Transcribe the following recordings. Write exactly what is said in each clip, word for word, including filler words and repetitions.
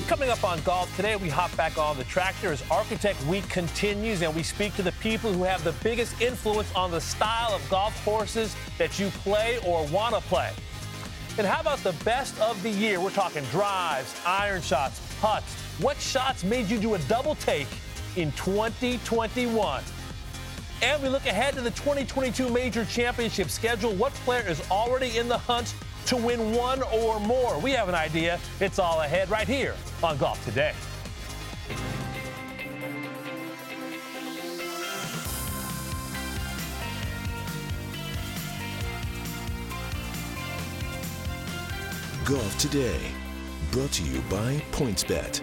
Coming up on Golf Today, we hop back on the tractor as Architect Week continues, and we speak to the people who have the biggest influence on the style of golf courses that you play or want to play. And how about the best of the year? We're talking drives, iron shots, putts. What shots made you do a double take in twenty twenty-one? And we look ahead to the twenty twenty-two Major Championship schedule. What player is already in the hunt to win one or more? We have an idea. It's all ahead right here on Golf Today. Golf Today, brought to you by PointsBet.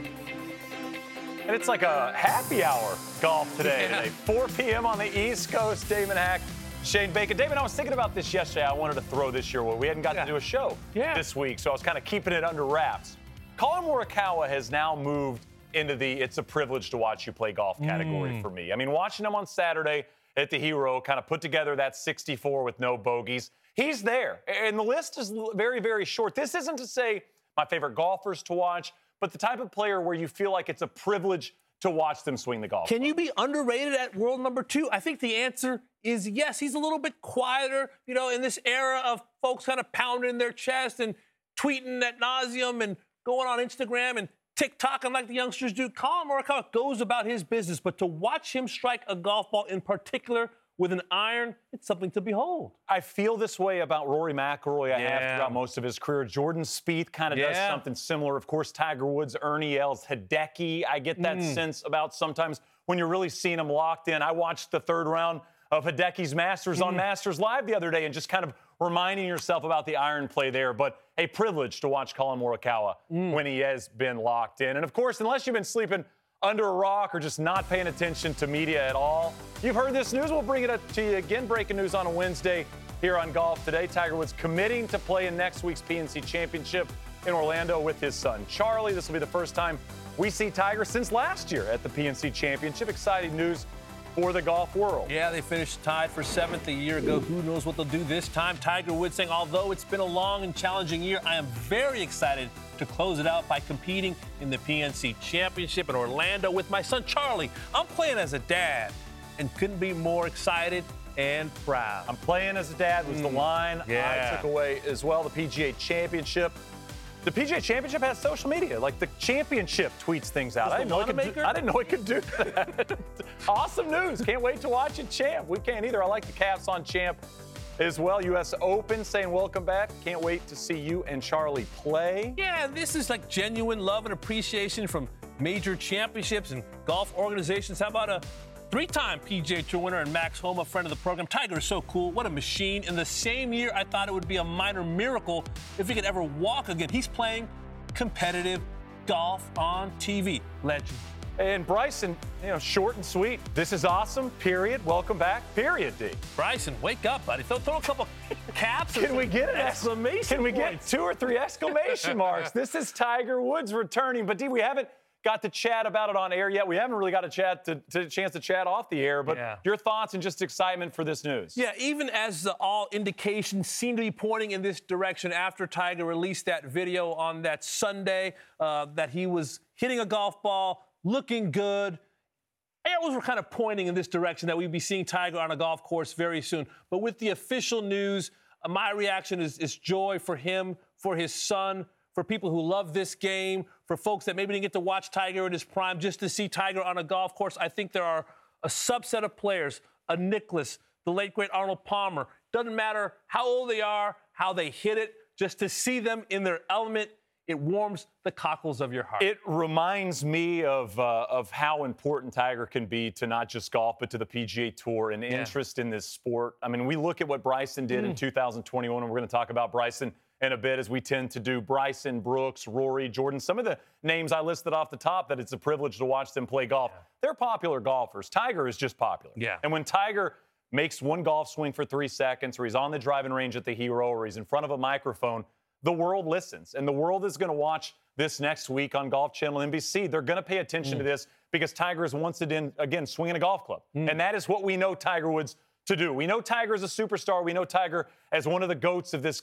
And it's like a happy hour golf today. Yeah. Today, four p.m. on the East Coast. Damon Hack, Shane Bacon. Damon, I was thinking about this yesterday. I wanted to throw this your way. We hadn't got yeah. to do a show yeah. this week, so I was kind of keeping it under wraps. Collin Morikawa has now moved into the it's a privilege to watch you play golf category mm. for me. I mean, watching him on Saturday at the Hero kind of put together that sixty-four with no bogeys. He's there. And the list is very, very short. This isn't to say my favorite golfers to watch, but the type of player where you feel like it's a privilege to watch them swing the golf. Can you be underrated at world number two? I think the answer is yes. He's a little bit quieter, you know, in this era of folks kind of pounding their chest and tweeting ad nauseum and going on Instagram and TikToking like the youngsters do. Collin Morikawa goes about his business, but to watch him strike a golf ball in particular with an iron, it's something to behold. I feel this way about Rory McIlroy. I yeah. have throughout most of his career. Jordan Spieth kind of yeah. does something similar. Of course, Tiger Woods, Ernie Els, Hideki. I get that mm. sense about sometimes when you're really seeing them locked in. I watched the third round of Hideki's Masters mm. on Masters Live the other day and just kind of reminding yourself about the iron play there. But a privilege to watch Collin Morikawa mm. when he has been locked in. And, of course, unless you've been sleeping under a rock or just not paying attention to media at all, you've heard this news. We'll bring it up to you again. Breaking news on a Wednesday here on Golf Today. Tiger Woods committing to play in next week's P N C Championship in Orlando with his son, Charlie. This will be the first time we see Tiger since last year at the P N C Championship. Exciting news for the golf world. Yeah, they finished tied for seventh a year ago. Who knows what they'll do this time? Tiger Woods saying, although it's been a long and challenging year, I am very excited to close it out by competing in the P N C Championship in Orlando with my son, Charlie. I'm playing as a dad and couldn't be more excited and proud. I'm playing as a dad was mm. the line yeah. I took away as well. The P G A Championship. The P G A Championship has social media. Like the championship tweets things out. I didn't, know it could do, I didn't know it could do that. Awesome news. Can't wait to watch it, Champ. We can't either. I like the caps on Champ as well. U S Open saying welcome back. Can't wait to see you and Charlie play. Yeah, this is like genuine love and appreciation from major championships and golf organizations. How about a three-time P G A Tour winner and Max Homa, friend of the program? Tiger is so cool. What a machine. In the same year, I thought it would be a minor miracle if he could ever walk again. He's playing competitive golf on T V. Legend. And Bryson, you know, short and sweet. This is awesome, period. Welcome back, period, D. Bryson, wake up, buddy. Throw, throw a couple caps. Can we get an exclamation Can we points. get two or three exclamation marks? This is Tiger Woods returning. But, D, we haven't got to chat about it on air yet. We haven't really got a chat to, to a chance to chat off the air. But yeah. your thoughts and just excitement for this news. Yeah, even as the all indications seem to be pointing in this direction after Tiger released that video on that Sunday uh, that he was hitting a golf ball, looking good. Arrows were kind of pointing in this direction that we'd be seeing Tiger on a golf course very soon. But with the official news, uh, my reaction is, is joy for him, for his son, for people who love this game, for folks that maybe didn't get to watch Tiger in his prime, just to see Tiger on a golf course. I think there are a subset of players, a Nicklaus, the late, great Arnold Palmer. Doesn't matter how old they are, how they hit it, just to see them in their element, it warms the cockles of your heart. It reminds me of uh, of how important Tiger can be to not just golf, but to the P G A Tour and yeah. interest in this sport. I mean, we look at what Bryson did mm. in two thousand twenty-one, and we're going to talk about Bryson in a bit, as we tend to do. Bryson, Brooks, Rory, Jordan, some of the names I listed off the top that it's a privilege to watch them play golf. Yeah. They're popular golfers. Tiger is just popular. Yeah. And when Tiger makes one golf swing for three seconds, or he's on the driving range at the Hero, or he's in front of a microphone, the world listens. And the world is going to watch this next week on Golf Channel N B C. They're going to pay attention mm. to this because Tiger is once again, again swinging a golf club. Mm. And that is what we know Tiger Woods to do. We know Tiger is a superstar. We know Tiger as one of the GOATs of this game.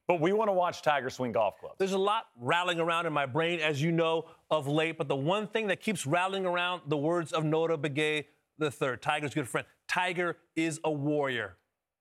But we want to watch Tiger swing golf clubs. There's a lot rattling around in my brain, as you know, of late. But the one thing that keeps rattling around, the words of Notah Begay the third, Tiger's good friend. Tiger is a warrior.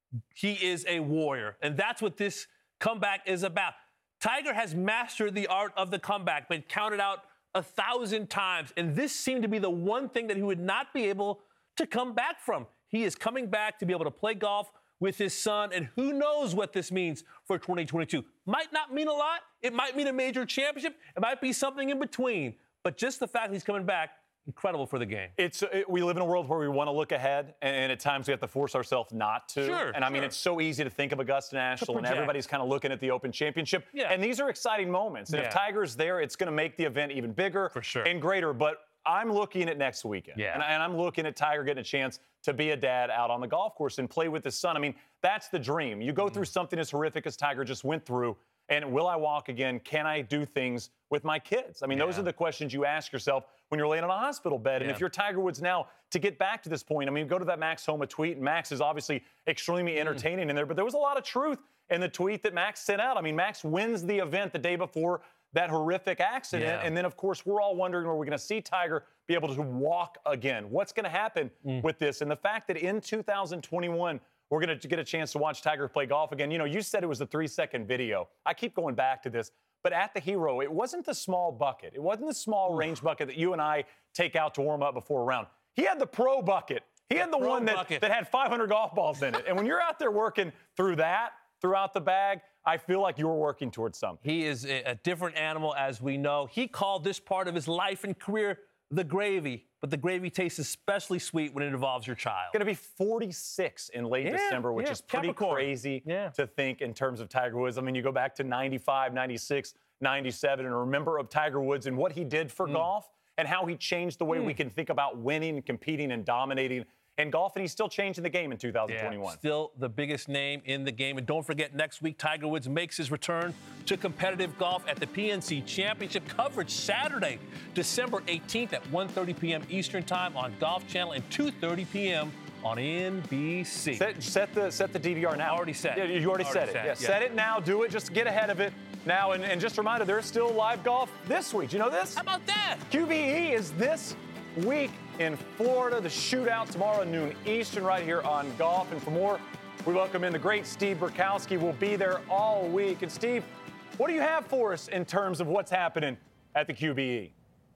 He is a warrior. And that's what this comeback is about. Tiger has mastered the art of the comeback, been counted out a thousand times. And this seemed to be the one thing that he would not be able to come back from. He is coming back to be able to play golf with his son, and who knows what this means for twenty twenty-two. Might not mean a lot. It might mean a major championship. It might be something in between. But just the fact that he's coming back, incredible for the game. It's it, we live in a world where we want to look ahead, and, and at times we have to force ourselves not to. Sure, and I mean, sure. it's so easy to think of Augusta National, and everybody's kind of looking at the Open Championship. Yeah. And these are exciting moments. And Yeah. if Tiger's there, it's going to make the event even bigger For sure. and greater. But I'm looking at next weekend. Yeah. And, and I'm looking at Tiger getting a chance to be a dad out on the golf course and play with his son. I mean, that's the dream. You go Mm-hmm. through something as horrific as Tiger just went through, and will I walk again? Can I do things with my kids? I mean, those Yeah. are the questions you ask yourself when you're laying on a hospital bed. And Yeah. if you're Tiger Woods now, to get back to this point, I mean, go to that Max Homa tweet, and Max is obviously extremely entertaining in there, but there was a lot of truth in the tweet that Max sent out. I mean, Max wins the event the day before that horrific accident. Yeah. And then, of course, we're all wondering, are we going to see Tiger be able to walk again? What's going to happen Mm. with this? And the fact that in two thousand twenty-one, we're going to get a chance to watch Tiger play golf again. You know, you said it was a three-second video. I keep going back to this. But at the Hero, it wasn't the small bucket. It wasn't the small range bucket that you and I take out to warm up before a round. He had the pro bucket. He had the pro one that, bucket. that had five hundred golf balls in it. And when you're out there working through that, throughout the bag, I feel like you're working towards something. He is a, a different animal, as we know. He called this part of his life and career the gravy, but the gravy tastes especially sweet when it involves your child. Going to be forty-six in late Yeah, December, which yeah, is pretty Capricorn. crazy Yeah. to think in terms of Tiger Woods. I mean, you go back to ninety-five, ninety-six, ninety-seven, and remember of Tiger Woods and what he did for Mm. golf and how he changed the way we can think about winning and competing and dominating in golf, and he's still changing the game in two thousand twenty-one. Yeah, still the biggest name in the game. And don't forget, next week, Tiger Woods makes his return to competitive golf at the P N C Championship. Coverage Saturday, December eighteenth at one thirty p.m. Eastern Time on Golf Channel and two thirty p.m. on N B C. Set, set the set the D V R now. Already set. Yeah, you already, Already set it. set, Yeah, yeah. Set it now. Do it. Just get ahead of it now. And, and just a reminder, there's still live golf this week. Do you know this? How about that? Q B E is this week in Florida. The shootout tomorrow noon Eastern right here on Golf. And for more, we welcome in the great Steve Burkowski. Will be there all week. And Steve, what do you have for us in terms of what's happening at the Q B E?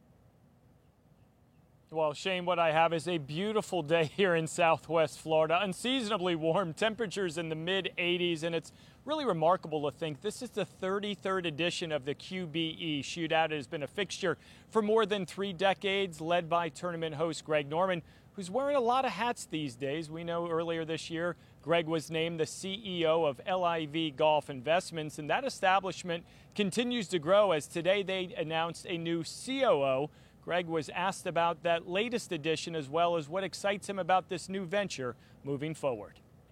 Well, Shane, what I have is a beautiful day here in Southwest Florida. Unseasonably warm, temperatures in the mid eighties, and it's really remarkable to think this is the thirty-third edition of the Q B E Shootout. It has been a fixture for more than three decades, led by tournament host Greg Norman, who's wearing a lot of hats these days. We know earlier this year, Greg was named the C E O of L I V Golf Investments, and that establishment continues to grow as today they announced a new C O O. Greg was asked about that latest edition as well as what excites him about this new venture moving forward.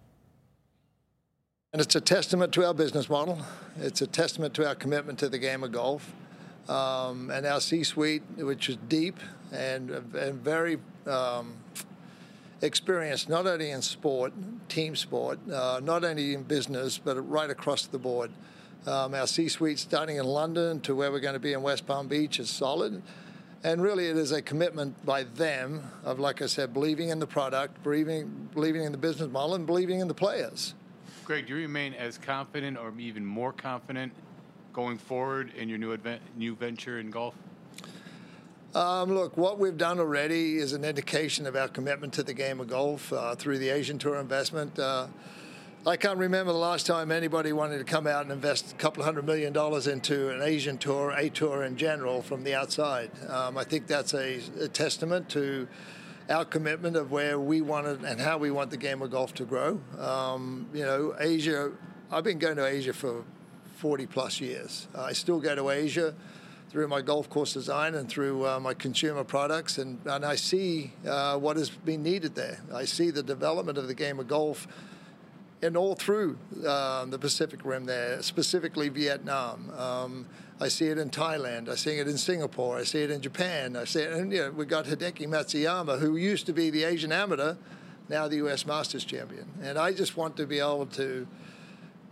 And it's a testament to our business model. It's a testament to our commitment to the game of golf. Um, and our C-suite, which is deep and, and very um, experienced, not only in sport, team sport, uh, not only in business, but right across the board. Um, our C-suite starting in London to where we're going to be in West Palm Beach is solid. And really, it is a commitment by them of, like I said, believing in the product, believing, believing in the business model, and believing in the players. Greg, do you remain as confident or even more confident going forward in your new advent, new venture in golf? Um, look, what we've done already is an indication of our commitment to the game of golf uh, through the Asian Tour investment. Uh, I can't remember the last time anybody wanted to come out and invest a couple of hundred million dollars into an Asian Tour, a tour in general, from the outside. Um, I think that's a, a testament to our commitment of where we want it and how we want the game of golf to grow. Um, you know, Asia, I've been going to Asia for forty plus years. I still go to Asia through my golf course design and through uh, my consumer products, and, and I see uh, what has been needed there. I see the development of the game of golf and all through um, the Pacific Rim there, specifically Vietnam. Um, I see it in Thailand. I see it in Singapore. I see it in Japan. I see it, and you know, we got Hideki Matsuyama, who used to be the Asian Amateur, now the U S Masters champion. And I just want to be able to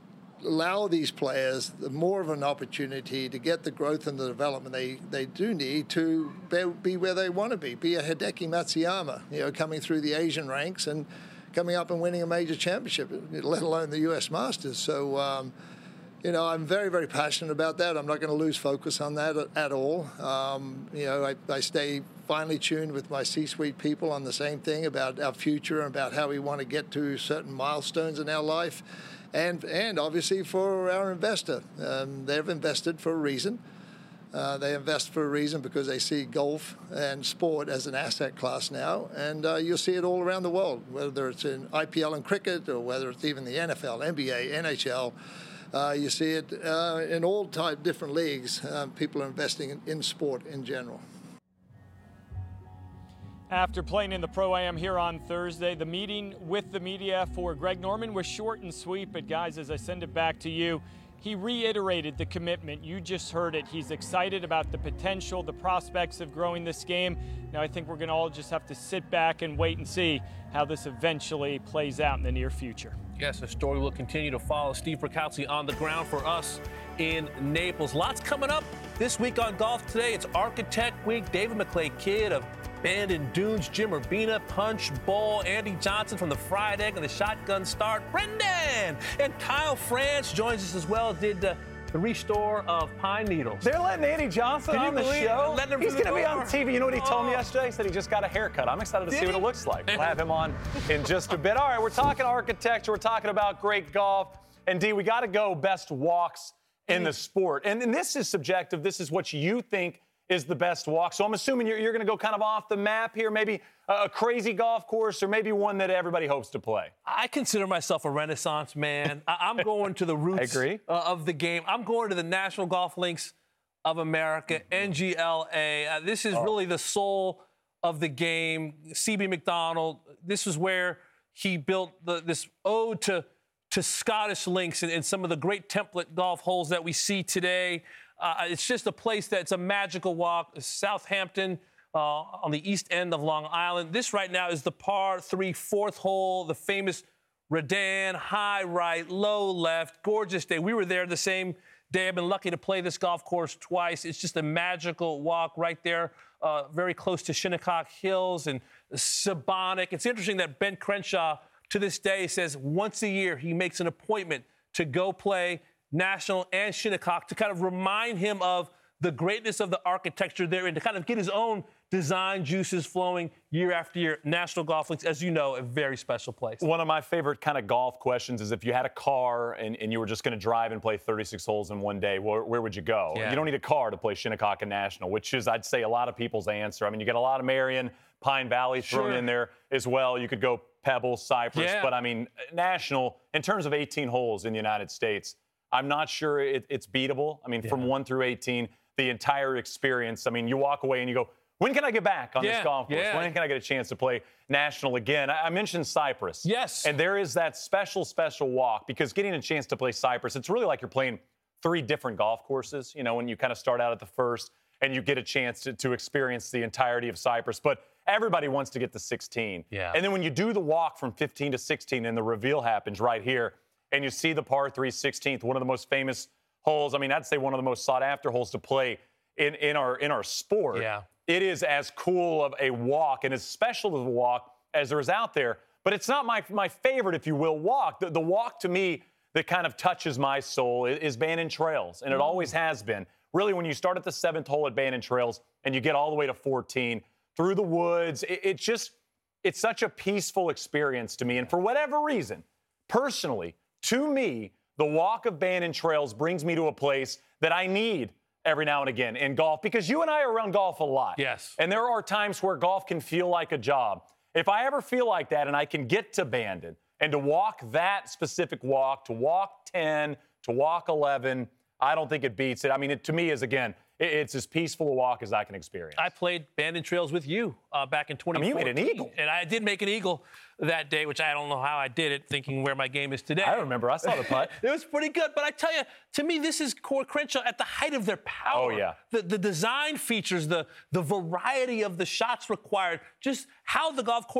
allow these players more of an opportunity to get the growth and the development they, they do need to be, be where they want to be. Be a Hideki Matsuyama, you know, coming through the Asian ranks and coming up and winning a major championship, let alone the U S Masters. So, um, you know, I'm very, very passionate about that. I'm not going to lose focus on that at, at all. Um, you know, I, I stay finely tuned with my C-suite people on the same thing about our future and about how we want to get to certain milestones in our life. And, and obviously for our investor. Um, they've invested for a reason. Uh, they invest for a reason because they see golf and sport as an asset class now, and uh, you'll see it all around the world, whether it's in I P L and cricket or whether it's even the N F L, N B A, N H L. Uh, you see it uh, in all type different leagues. Uh, people are investing in, in sport in general. After playing in the Pro-Am here on Thursday, the meeting with the media for Greg Norman was short and sweet, but guys, as I send it back to you, he reiterated the commitment. You just heard it. He's excited about the potential, the prospects of growing this game. Now I think we're going to all just have to sit back and wait and see how this eventually plays out in the near future. Yes, the story will continue to follow. Steve Burkowski on the ground for us in Naples. Lots coming up this week on Golf Today. It's Architect Week. David McClay Kidd of Bandon Dunes, Jim Urbina, Punch Bowl, Andy Johnson from the Fried Egg and the Shotgun Start, Brendan, and Kyle France joins us as well. Did uh, the restore of Pine Needles. They're letting Andy Johnson Can on the show. Letting him He's going to be door. on T V. You know what he told me Oh. yesterday? He said he just got a haircut. I'm excited to Did see he? what it looks like. We'll have him on in just a bit. All right, we're talking architecture. We're talking about great golf. And, D, we got to go best walks in the sport. And, and this is subjective. This is what you think is the best walk. So I'm assuming you're, you're going to go kind of off the map here, maybe a crazy golf course or maybe one that everybody hopes to play. I consider myself a Renaissance man. I- I'm going to the roots I agree. Uh, of the game. I'm going to the National Golf Links of America, N G L A. Uh, this is Oh. really the soul of the game. C B McDonald, this is where he built the, this ode to, to Scottish links and, and some of the great template golf holes that we see today. Uh, it's just a place that's a magical walk. Southampton uh, on the east end of Long Island. This right now is the par three fourth hole, the famous Redan, high right, low left. Gorgeous day. We were there the same day. I've been lucky to play this golf course twice. It's just a magical walk right there, uh, very close to Shinnecock Hills and Sabonic. It's interesting that Ben Crenshaw to this day says once a year he makes an appointment to go play National and Shinnecock to kind of remind him of the greatness of the architecture there and to kind of get his own design juices flowing year after year. National Golf Links, as you know, a very special place. One of my favorite kind of golf questions is if you had a car and, and you were just going to drive and play thirty-six holes in one day, where, where would you go? Yeah. You don't need a car to play Shinnecock and National, which is, I'd say, a lot of people's answer. I mean, you get a lot of Marion, Pine Valley thrown Sure. in there as well. You could go Pebble, Cypress. Yeah. But, I mean, National, in terms of eighteen holes in the United States, I'm not sure it, it's beatable. I mean, from one through eighteen, the entire experience. I mean, you walk away and you go, when can I get back on Yeah, this golf course? yeah. When can I get a chance to play National again? I, I mentioned Cypress. Yes. And there is that special, special walk because getting a chance to play Cypress, it's really like you're playing three different golf courses, you know, when you kind of start out at the first and you get a chance to, to experience the entirety of Cypress. But everybody wants to get to sixteen. Yeah. And then when you do the walk from fifteen to sixteen and the reveal happens right here, and you see the par three sixteenth, one of the most famous holes. I mean, I'd say one of the most sought-after holes to play in, in our in our sport. Yeah. It is as cool of a walk and as special of a walk as there is out there. But it's not my my favorite, if you will, walk. The, the walk to me that kind of touches my soul is, is Bandon Trails, and it always has been. Really, when you start at the seventh hole at Bandon Trails and you get all the way to fourteen, through the woods, it, it just, it's such a peaceful experience to me. And for whatever reason, personally, to me, the walk of Bandon Trails brings me to a place that I need every now and again in golf because you and I are around golf a lot. Yes. And there are times where golf can feel like a job. If I ever feel like that and I can get to Bandon and to walk that specific walk, to walk ten, to walk eleven, I don't think it beats it. I mean, it to me is, again, it, it's as peaceful a walk as I can experience. I played Bandon Trails with you uh, back in twenty fourteen. I mean, you made an eagle. And I did make an eagle that day, which I don't know how I did it, thinking where my game is today. I remember. I saw the putt. It was pretty good. But I tell you, to me, this is Core Crenshaw at the height of their power. Oh, yeah. The, the design features, the, the variety of the shots required, just how the golf course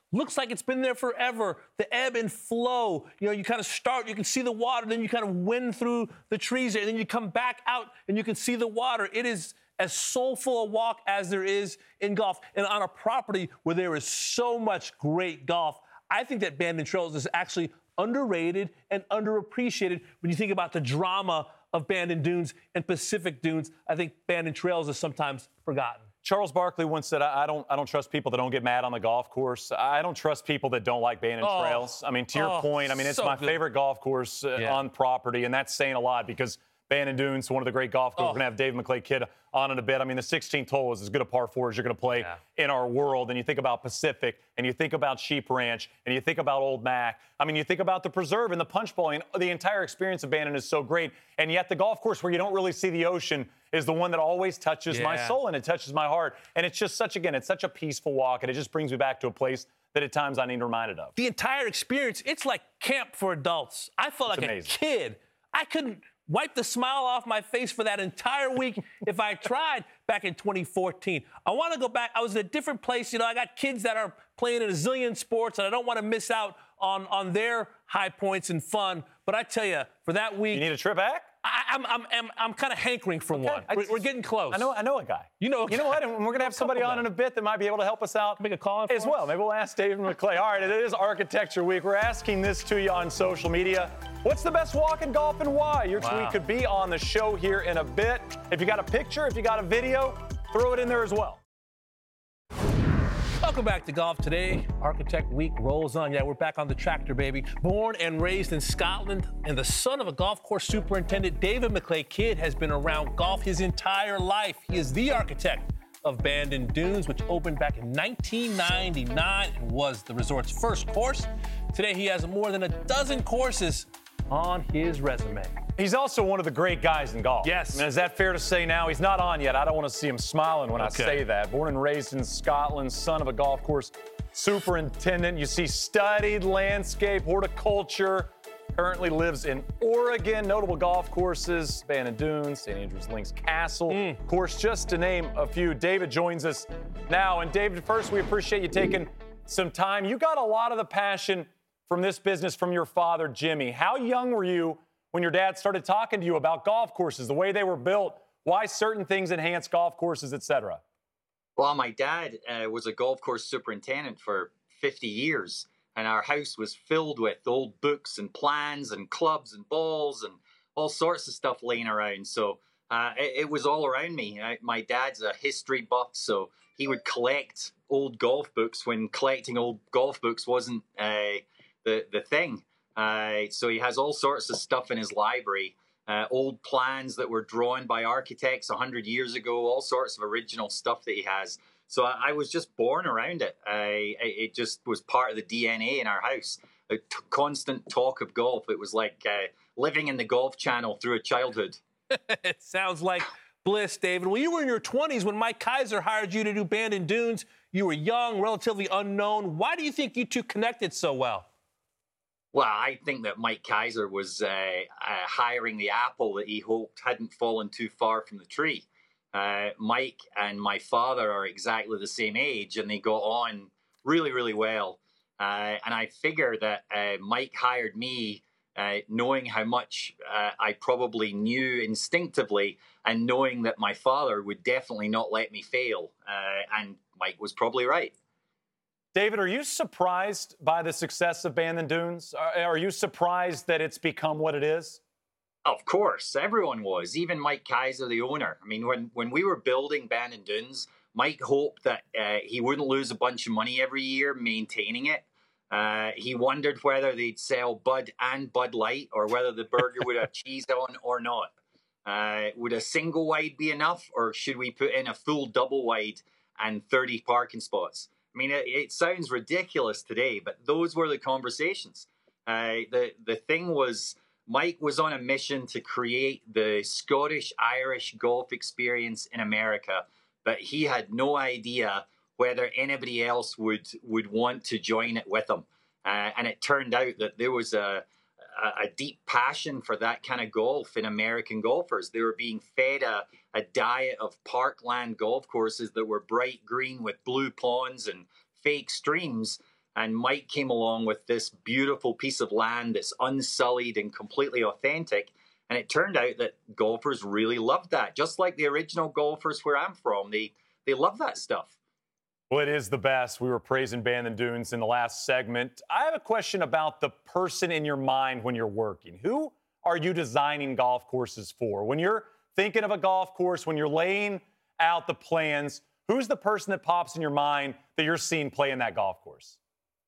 looks like it's been there forever. The ebb and flow. You know, you kind of start, you can see the water, then you kind of wind through the trees, and then you come back out and you can see the water. It is as soulful a walk as there is in golf. And on a property where there is so much great golf, I think that Bandon Trails is actually underrated and underappreciated when you think about the drama of Bandon Dunes and Pacific Dunes. I think Bandon Trails is sometimes forgotten. Charles Barkley once said, I don't I don't trust people that don't get mad on the golf course. I don't trust people that don't like Bandon Oh, Trails. I mean, to your oh, point, I mean, it's so my good. favorite golf course uh, Yeah. on property, and that's saying a lot because Bandon Dunes, one of the great golf courses. Oh. We're going to have Dave McClay Kidd on in a bit. I mean, the sixteenth hole is as good a par four as you're going to play Yeah. in our world. And you think about Pacific, and you think about Sheep Ranch, and you think about Old Mac. I mean, you think about the Preserve and the Punch Bowl. And the entire experience of Bandon is so great. And yet the golf course where you don't really see the ocean is the one that always touches my Yeah. soul and it touches my heart. And it's just such, again, it's such a peaceful walk, and it just brings me back to a place that at times I need reminded of. The entire experience, it's like camp for adults. I felt It's like amazing. a kid. I couldn't wipe the smile off my face for that entire week if I tried back in twenty fourteen. I want to go back. I was in a different place. You know, I got kids that are playing in a zillion sports, and I don't want to miss out on, on their high points and fun. But I tell you, for that week, You need a trip back? I, I'm, I'm, I'm, I'm kind of hankering for one. I We're, just- we're getting close. I know, I know a guy. You know a You know guy. what? And we're going to have somebody couple on in a bit that might be able to help us out Make a call in for as well. us? Maybe we'll ask David McClay. All right, it is Architecture Week. We're asking this to you on social media. What's the best walk in golf and why? Your Wow. tweet could be on the show here in a bit. If you got a picture, if you got a video, throw it in there as well. Welcome back to Golf Today. Architect Week rolls on. Yeah, we're back on the tractor, baby. Born and raised in Scotland and the son of a golf course superintendent, David McClay Kidd has been around golf his entire life. He is the architect of Bandon Dunes, which opened back in nineteen ninety-nine and was the resort's first course. Today, he has more than a dozen courses on his resume. He's also one of the great guys in golf. Yes. I mean, is that fair to say now? He's not on yet. I don't want to see him smiling when Okay. I say that. Born and raised in Scotland, son of a golf course superintendent. You see studied landscape, horticulture. Currently lives in Oregon. Notable golf courses, Bandon Dunes, Saint Andrews Links Castle. Mm. Of course, just to name a few. David joins us now. And David, first, we appreciate you taking some time. You got a lot of the passion from this business from your father, Jimmy. How young were you when your dad started talking to you about golf courses, the way they were built, why certain things enhance golf courses, et cetera? Well, my dad uh, was a golf course superintendent for fifty years, and our house was filled with old books and plans and clubs and balls and all sorts of stuff laying around. So uh, it, it was all around me. I, my dad's a history buff, so he would collect old golf books when collecting old golf books wasn't uh, the, the thing. Uh, so he has all sorts of stuff in his library, uh, old plans that were drawn by architects one hundred years ago, all sorts of original stuff that he has. So I, I was just born around it. I, it just was part of the D N A in our house. A t- constant talk of golf. It was like uh, living in the Golf Channel through a childhood. It sounds like bliss, David. Well, you were in your twenties when Mike Kaiser hired you to do Bandon Dunes. You were young, relatively unknown. Why do you think you two connected so well? Well, I think that Mike Kaiser was uh, uh, hiring the apple that he hoped hadn't fallen too far from the tree. Uh, Mike and my father are exactly the same age, and they got on really, really well. Uh, and I figure that uh, Mike hired me uh, knowing how much uh, I probably knew instinctively, and knowing that my father would definitely not let me fail. Uh, and Mike was probably right. David, are you surprised by the success of Bandon Dunes? Are, are you surprised that it's become what it is? Of course, everyone was, even Mike Kaiser, the owner. I mean, when, when we were building Bandon Dunes, Mike hoped that uh, he wouldn't lose a bunch of money every year maintaining it. Uh, he wondered whether they'd sell Bud and Bud Light, or whether the burger would have cheese on or not. Uh, would a single wide be enough, or should we put in a full double wide and thirty parking spots? I mean, it, it sounds ridiculous today, but those were the conversations. Uh, the, the thing was, Mike was on a mission to create the Scottish-Irish golf experience in America, but he had no idea whether anybody else would, would want to join it with him. Uh, and it turned out that there was a, a, a deep passion for that kind of golf in American golfers. They were being fed a, a diet of parkland golf courses that were bright green with blue ponds and fake streams. And Mike came along with this beautiful piece of land that's unsullied and completely authentic. And it turned out that golfers really loved that. Just like the original golfers where I'm from, they, they love that stuff. Well, it is the best. We were praising Bandon Dunes in the last segment. I have a question about the person in your mind when you're working. Who are you designing golf courses for? When you're thinking of a golf course, when you're laying out the plans, who's the person that pops in your mind that you're seeing play in that golf course?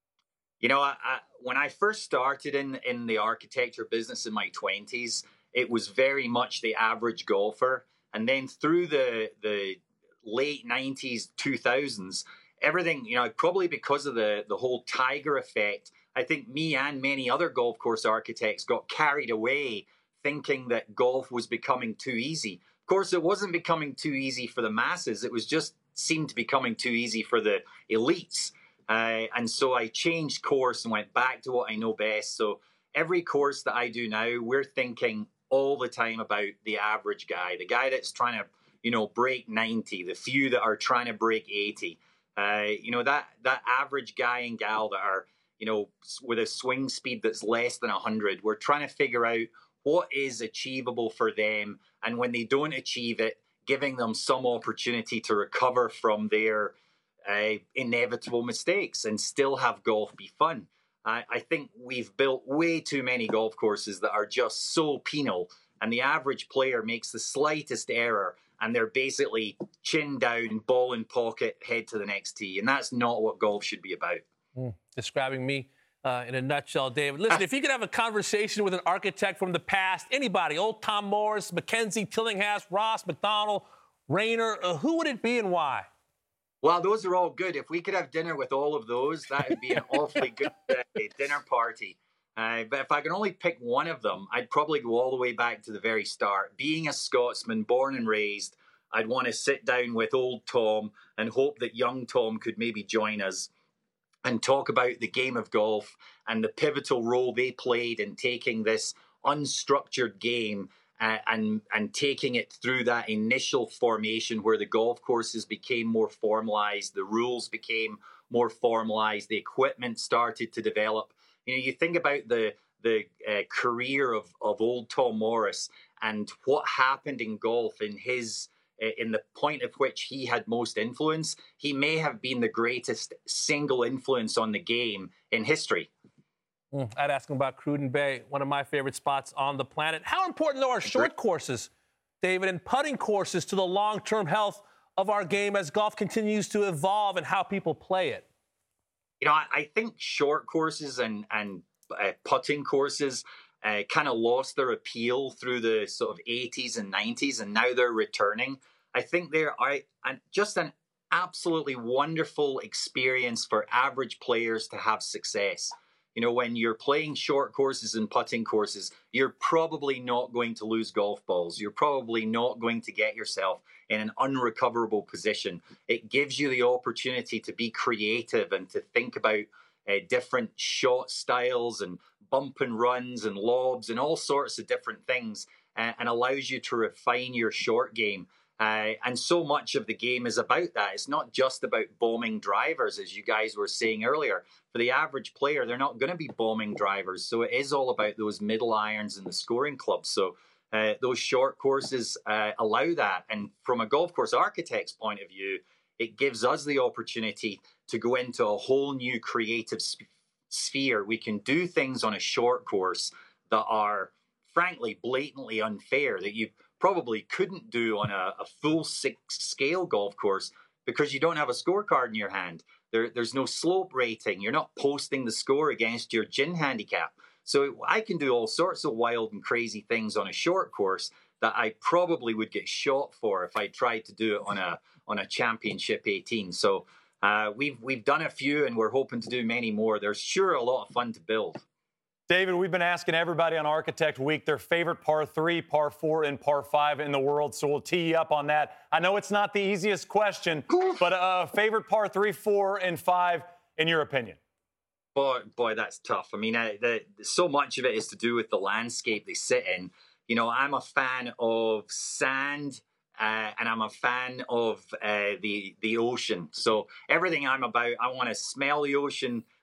You know, I, I, when I first started in, in the architecture business in my twenties, it was very much the average golfer. And then through the the late nineties, two thousands, everything, you know, probably because of the, the whole Tiger effect, I think me and many other golf course architects got carried away thinking that golf was becoming too easy. Of course, it wasn't becoming too easy for the masses. It was just seemed to be becoming too easy for the elites. Uh, and so I changed course and went back to what I know best. So every course that I do now, we're thinking all the time about the average guy, the guy that's trying to, you know, break ninety, the few that are trying to break eighty. Uh, you know, that that average guy and gal that are, you know, with a swing speed that's less than one hundred. We're trying to figure out what is achievable for them. And when they don't achieve it, giving them some opportunity to recover from their uh, inevitable mistakes and still have golf be fun. I, I think we've built way too many golf courses that are just so penal, and the average player makes the slightest error and they're basically chin down, ball in pocket, head to the next tee. And that's not what golf should be about. Mm, describing me uh, in a nutshell, David. Listen, if you could have a conversation with an architect from the past, anybody, old Tom Morris, Mackenzie Tillinghast, Ross McDonald, Rayner, uh, who would it be and why? Well, those are all good. If we could have dinner with all of those, that would be an awfully good uh, dinner party. Uh, but if I can only pick one of them, I'd probably go all the way back to the very start. Being a Scotsman, born and raised, I'd want to sit down with old Tom and hope that young Tom could maybe join us and talk about the game of golf and the pivotal role they played in taking this unstructured game Uh, and and taking it through that initial formation where the golf courses became more formalized, the rules became more formalized, the equipment started to develop. You know, you think about the the uh, career of of old Tom Morris and what happened in golf in his uh, in the point at which he had most influence. He may have been the greatest single influence on the game in history. Mm, I'd ask him about Cruden Bay, one of my favorite spots on the planet. How important are short courses, David, and putting courses to the long-term health of our game as golf continues to evolve and how people play it? You know, I, I think short courses and, and uh, putting courses uh, kind of lost their appeal through the sort of eighties and nineties, and now they're returning. I think they're an, just an absolutely wonderful experience for average players to have success. You know, when you're playing short courses and putting courses, you're probably not going to lose golf balls. You're probably not going to get yourself in an unrecoverable position. It gives you the opportunity to be creative and to think about uh, different shot styles and bump and runs and lobs and all sorts of different things, uh, and allows you to refine your short game. Uh, and so much of the game is about that. It's not just about bombing drivers, as you guys were saying earlier. For the average player, they're not going to be bombing drivers. So it is all about those middle irons and the scoring clubs. So uh, those short courses uh, allow that. And from a golf course architect's point of view, it gives us the opportunity to go into a whole new creative sp- sphere. We can do things on a short course that are, frankly, blatantly unfair, that you probably couldn't do on a, a full six-scale golf course because you don't have a scorecard in your hand. There, there's no slope rating. You're not posting the score against your gin handicap. So I can do all sorts of wild and crazy things on a short course that I probably would get shot for if I tried to do it on a on a championship eighteen. So uh, we've we've done a few, and we're hoping to do many more. There's sure a lot of fun to build. David, we've been asking everybody on Architect Week their favorite par three, par four, and par five in the world, so we'll tee you up on that. I know it's not the easiest question, but uh, favorite par three, four, and five, in your opinion? Boy, boy, that's tough. I mean, uh, the, so much of it is to do with the landscape they sit in. You know, I'm a fan of sand, uh, and I'm a fan of uh, the the ocean. So everything I'm about, I want to smell the ocean,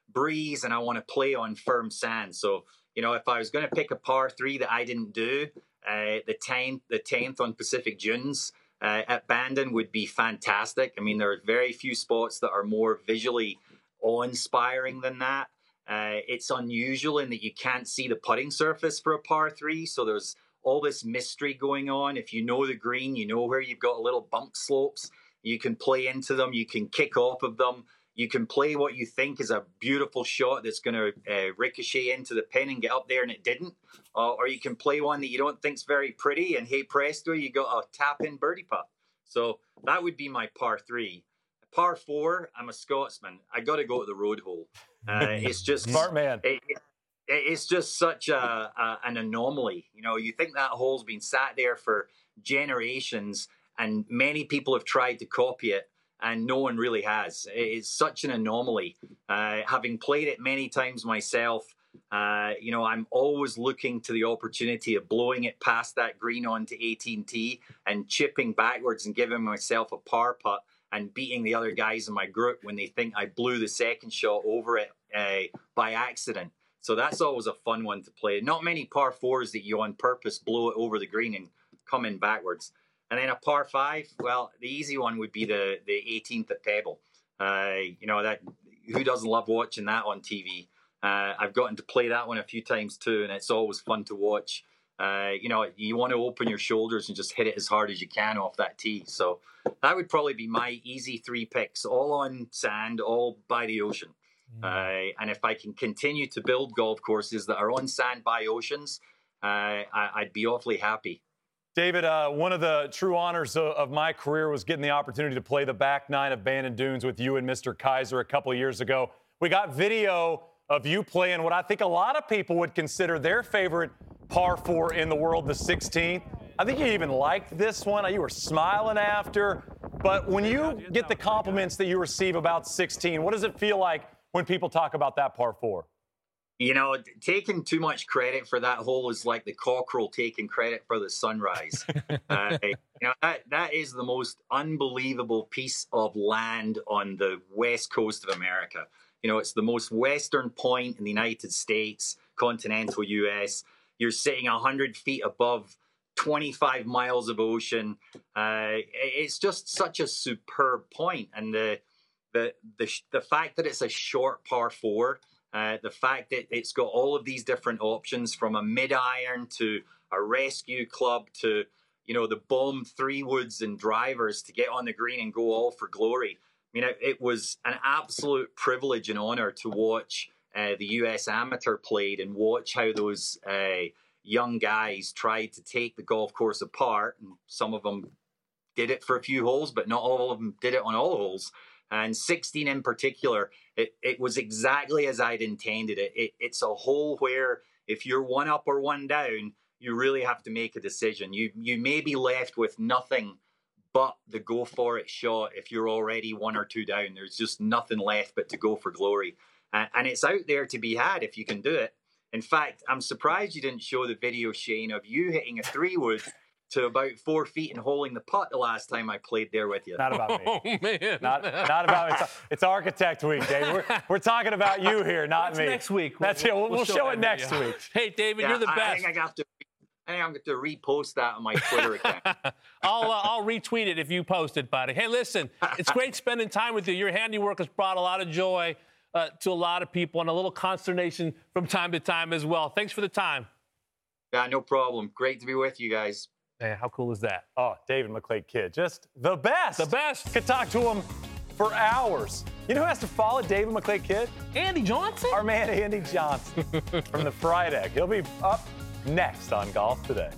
breeze and I want to play on firm sand. So, you know, if I was going to pick a par three that I didn't do, uh, the tenth, the tenth on Pacific Dunes uh, at Bandon would be fantastic. I mean, there are very few spots that are more visually awe-inspiring than that. Uh, it's unusual in that you can't see the putting surface for a par three, so there's all this mystery going on. If you know the green, you know where you've got little bump slopes. You can play into them. You can kick off of them. You can play what you think is a beautiful shot that's going to uh, ricochet into the pin and get up there, and it didn't. Uh, or you can play one that you don't think's very pretty, and hey presto, you got a tap-in birdie putt. So that would be my par three. Par four, I'm a Scotsman. I got to go to the road hole. Uh, it's just smart man. It, it, it's just such a, a an anomaly. You know, you think that hole's been sat there for generations, and many people have tried to copy it, and no one really has. It's such an anomaly. Uh, having played it many times myself, uh, you know, I'm always looking to the opportunity of blowing it past that green onto eighteen T and chipping backwards and giving myself a par putt and beating the other guys in my group when they think I blew the second shot over it uh, by accident. So that's always a fun one to play. Not many par fours that you on purpose blow it over the green and come in backwards. And then a par five, well, the easy one would be the, the eighteenth at Pebble. Uh, you know, that who doesn't love watching that on T V? Uh, I've gotten to play that one a few times too, and it's always fun to watch. Uh, you know, you want to open your shoulders and just hit it as hard as you can off that tee. So that would probably be my easy three picks, all on sand, all by the ocean. Mm. Uh, and if I can continue to build golf courses that are on sand by oceans, uh, I, I'd be awfully happy. David, uh, one of the true honors of, of my career was getting the opportunity to play the back nine of Bandon Dunes with you and Mister Kaiser a couple of years ago. We got video of you playing what I think a lot of people would consider their favorite par four in the world, the sixteenth. I think you even liked this one. You were smiling after. But when you get the compliments that you receive about sixteen, what does it feel like when people talk about that par four? You know, taking too much credit for that hole is like the cockerel taking credit for the sunrise. uh, you know, that, that is the most unbelievable piece of land on the west coast of America. You know, it's the most western point in the United States, continental U S. You're sitting one hundred feet above twenty-five miles of ocean. Uh, it's just such a superb point. And the, the, the, the fact that it's a short par four, uh, the fact that it's got all of these different options from a mid-iron to a rescue club to, you know, the bomb three woods and drivers to get on the green and go all for glory. I mean, it, it was an absolute privilege and honor to watch uh, the U S Amateur played and watch how those uh, young guys tried to take the golf course apart. And some of them did it for a few holes, but not all of them did it on all holes. And sixteen in particular, it, it was exactly as I'd intended it. it. It's a hole where if you're one up or one down, you really have to make a decision. You, you may be left with nothing but the go for it shot if you're already one or two down. There's just nothing left but to go for glory. Uh, and it's out there to be had if you can do it. In fact, I'm surprised you didn't show the video, Shane, of you hitting a three wood to about four feet and holding the putt the last time I played there with you. Not about me. Oh, man. Not, not about it's, it's Architect Week, Dave. We're, we're talking about you here, not That's me. Next week. That's we'll, it. We'll, we'll, we'll show, show it next video. week. Hey, David, Yeah, you're the I, best. I think I have to. I think I'm going to repost that on my Twitter account. I'll, uh, I'll retweet it if you post it, buddy. Hey, listen, it's great spending time with you. Your handiwork has brought a lot of joy uh, to a lot of people and a little consternation from time to time as well. Thanks for the time. Yeah, no problem. Great to be with you guys. Hey, how cool is that? Oh, David McLeod Kidd, just the best. The best. Could talk to him for hours. You know who has to follow David McLeod Kidd? Andy Johnson? Our man, Andy Johnson from the Fried Egg. He'll be up next on Golf Today.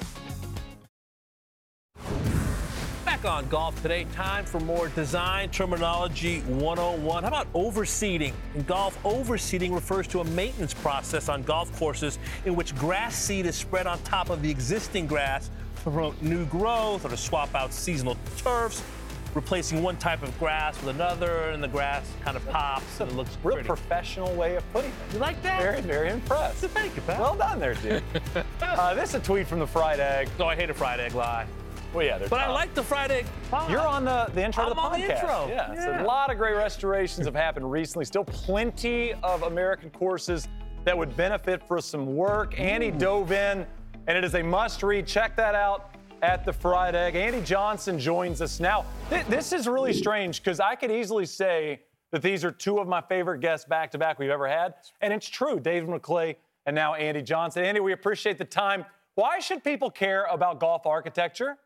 Back on Golf Today, time for more Design Terminology one oh one. How about overseeding? In golf, overseeding refers to a maintenance process on golf courses in which grass seed is spread on top of the existing grass to promote new growth or to swap out seasonal turfs, replacing one type of grass with another, and the grass kind of pops and it looks Real pretty. professional way of putting it. You like that? Very, very impressed. Thank you, pal. Well done there, dude. uh, this is a tweet from the Fried Egg. Oh, I hate a fried egg lie. Well, yeah, they're But tough. I like the fried egg pie. You're on the, the intro I'm to the on podcast. the intro. Yeah, Yeah. So a lot of great restorations have happened recently. Still plenty of American courses that would benefit for some work. Andy dove in, and it is a must-read. Check that out at the Fried Egg. Andy Johnson joins us now. Th- this is really strange because I could easily say that these are two of my favorite guests back-to-back we've ever had, and it's true. David McClay and now Andy Johnson. Andy, we appreciate the time. Why should people care about golf architecture?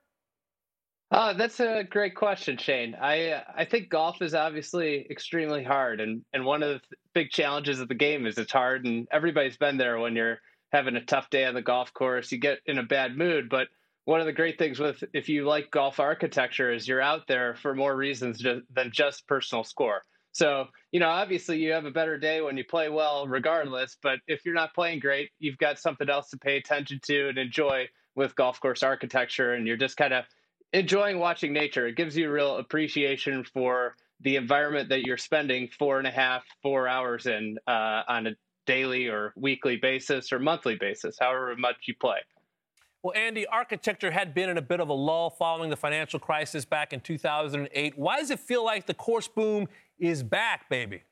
Uh, that's a great question, Shane. I uh, I think golf is obviously extremely hard, and, and one of the th- big challenges of the game is it's hard, and everybody's been there when you're having a tough day on the golf course. You get in a bad mood, but one of the great things with if you like golf architecture is you're out there for more reasons ju- than just personal score. So, you know, obviously you have a better day when you play well regardless, but if you're not playing great, you've got something else to pay attention to and enjoy with golf course architecture, and you're just kind of enjoying watching nature. It gives you a real appreciation for the environment that you're spending four and a half, four hours in uh, on a daily or weekly basis or monthly basis, however much you play. Well, Andy, architecture had been in a bit of a lull following the financial crisis back in two thousand eight. Why does it feel like the course boom is back, baby?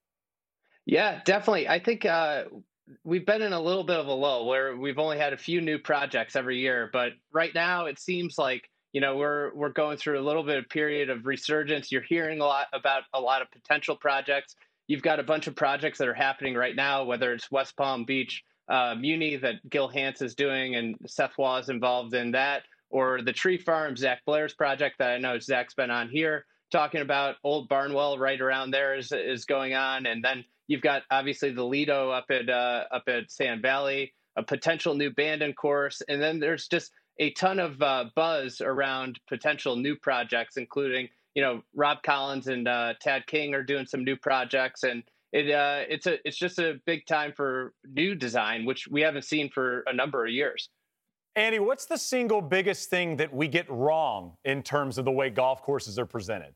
Yeah, definitely. I think uh, we've been in a little bit of a lull where we've only had a few new projects every year. But right now it seems like, you know, we're we're going through a little bit of period of resurgence. You're hearing a lot about a lot of potential projects. You've got a bunch of projects that are happening right now, whether it's West Palm Beach uh, Muni that Gil Hans is doing and Seth Waugh is involved in that, or the Tree Farm, Zach Blair's project that I know Zach's been on here talking about. Old Barnwell right around there is is going on. And then you've got obviously the Lido up at uh, up at Sand Valley, a potential new Bandon course. And then there's just a ton of uh, buzz around potential new projects, including, you know, Rob Collins and uh, Tad King are doing some new projects. And it uh, it's a it's just a big time for new design, which we haven't seen for a number of years. Andy, what's the single biggest thing that we get wrong in terms of the way golf courses are presented?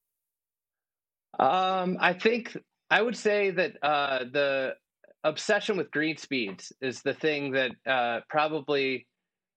Um, I think I would say that uh, the obsession with green speeds is the thing that uh, probably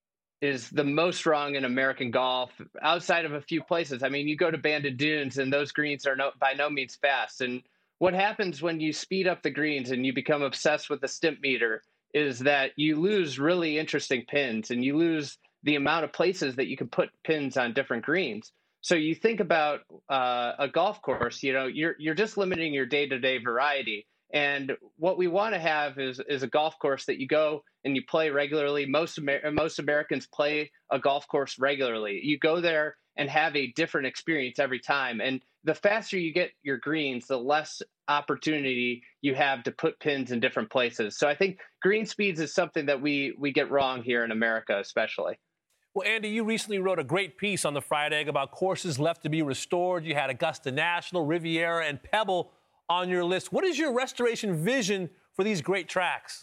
is the most wrong in American golf outside of a few places. I mean, you go to Bandon Dunes and those greens are no, by no means fast. And what happens when you speed up the greens and you become obsessed with the stimp meter is that you lose really interesting pins and you lose the amount of places that you can put pins on different greens. So you think about uh, a golf course, you know, you're you're just limiting your day-to-day variety. And what we want to have is is a golf course that you go and you play regularly. Most Amer- most Americans play a golf course regularly. You go there and have a different experience every time. And the faster you get your greens, the less opportunity you have to put pins in different places. So I think green speeds is something that we we get wrong here in America, especially. Well, Andy, you recently wrote a great piece on the Fried Egg about courses left to be restored. You had Augusta National, Riviera, and Pebble on your list. What is your restoration vision for these great tracks?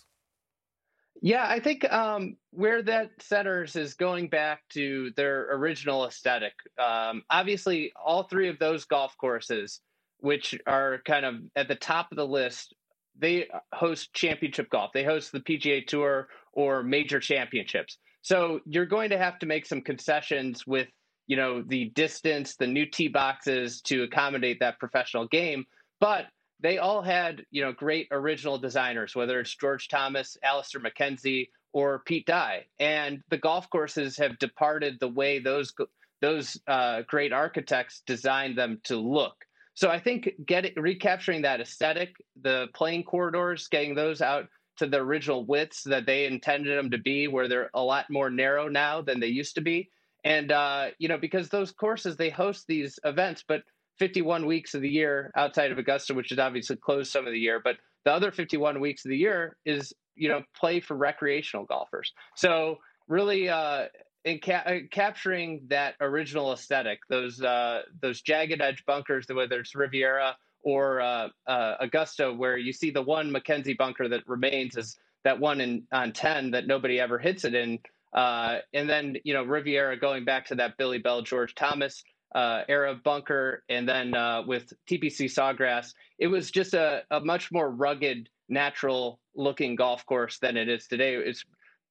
Yeah, I think um, where that centers is going back to their original aesthetic. Um, obviously, all three of those golf courses, which are kind of at the top of the list, they host championship golf. They host the P G A Tour or major championships. So you're going to have to make some concessions with, you know, the distance, the new tee boxes to accommodate that professional game. But they all had, you know, great original designers, whether it's George Thomas, Alistair McKenzie, or Pete Dye. And the golf courses have departed the way those those uh, great architects designed them to look. So I think getting recapturing that aesthetic, the playing corridors, getting those out to the original widths that they intended them to be, where they're a lot more narrow now than they used to be. And, uh, you know, because those courses, they host these events, but fifty-one weeks of the year outside of Augusta, which is obviously closed some of the year, but the other fifty-one weeks of the year is, you know, play for recreational golfers. So really uh, in ca- capturing that original aesthetic, those uh, those jagged edge bunkers, whether it's Riviera or uh, uh, Augusta, where you see the one Mackenzie bunker that remains is that one in on ten that nobody ever hits it in. Uh, and then, you know, Riviera going back to that Billy Bell, George Thomas uh, era bunker. And then uh, with T P C Sawgrass, it was just a, a much more rugged, natural looking golf course than it is today. It's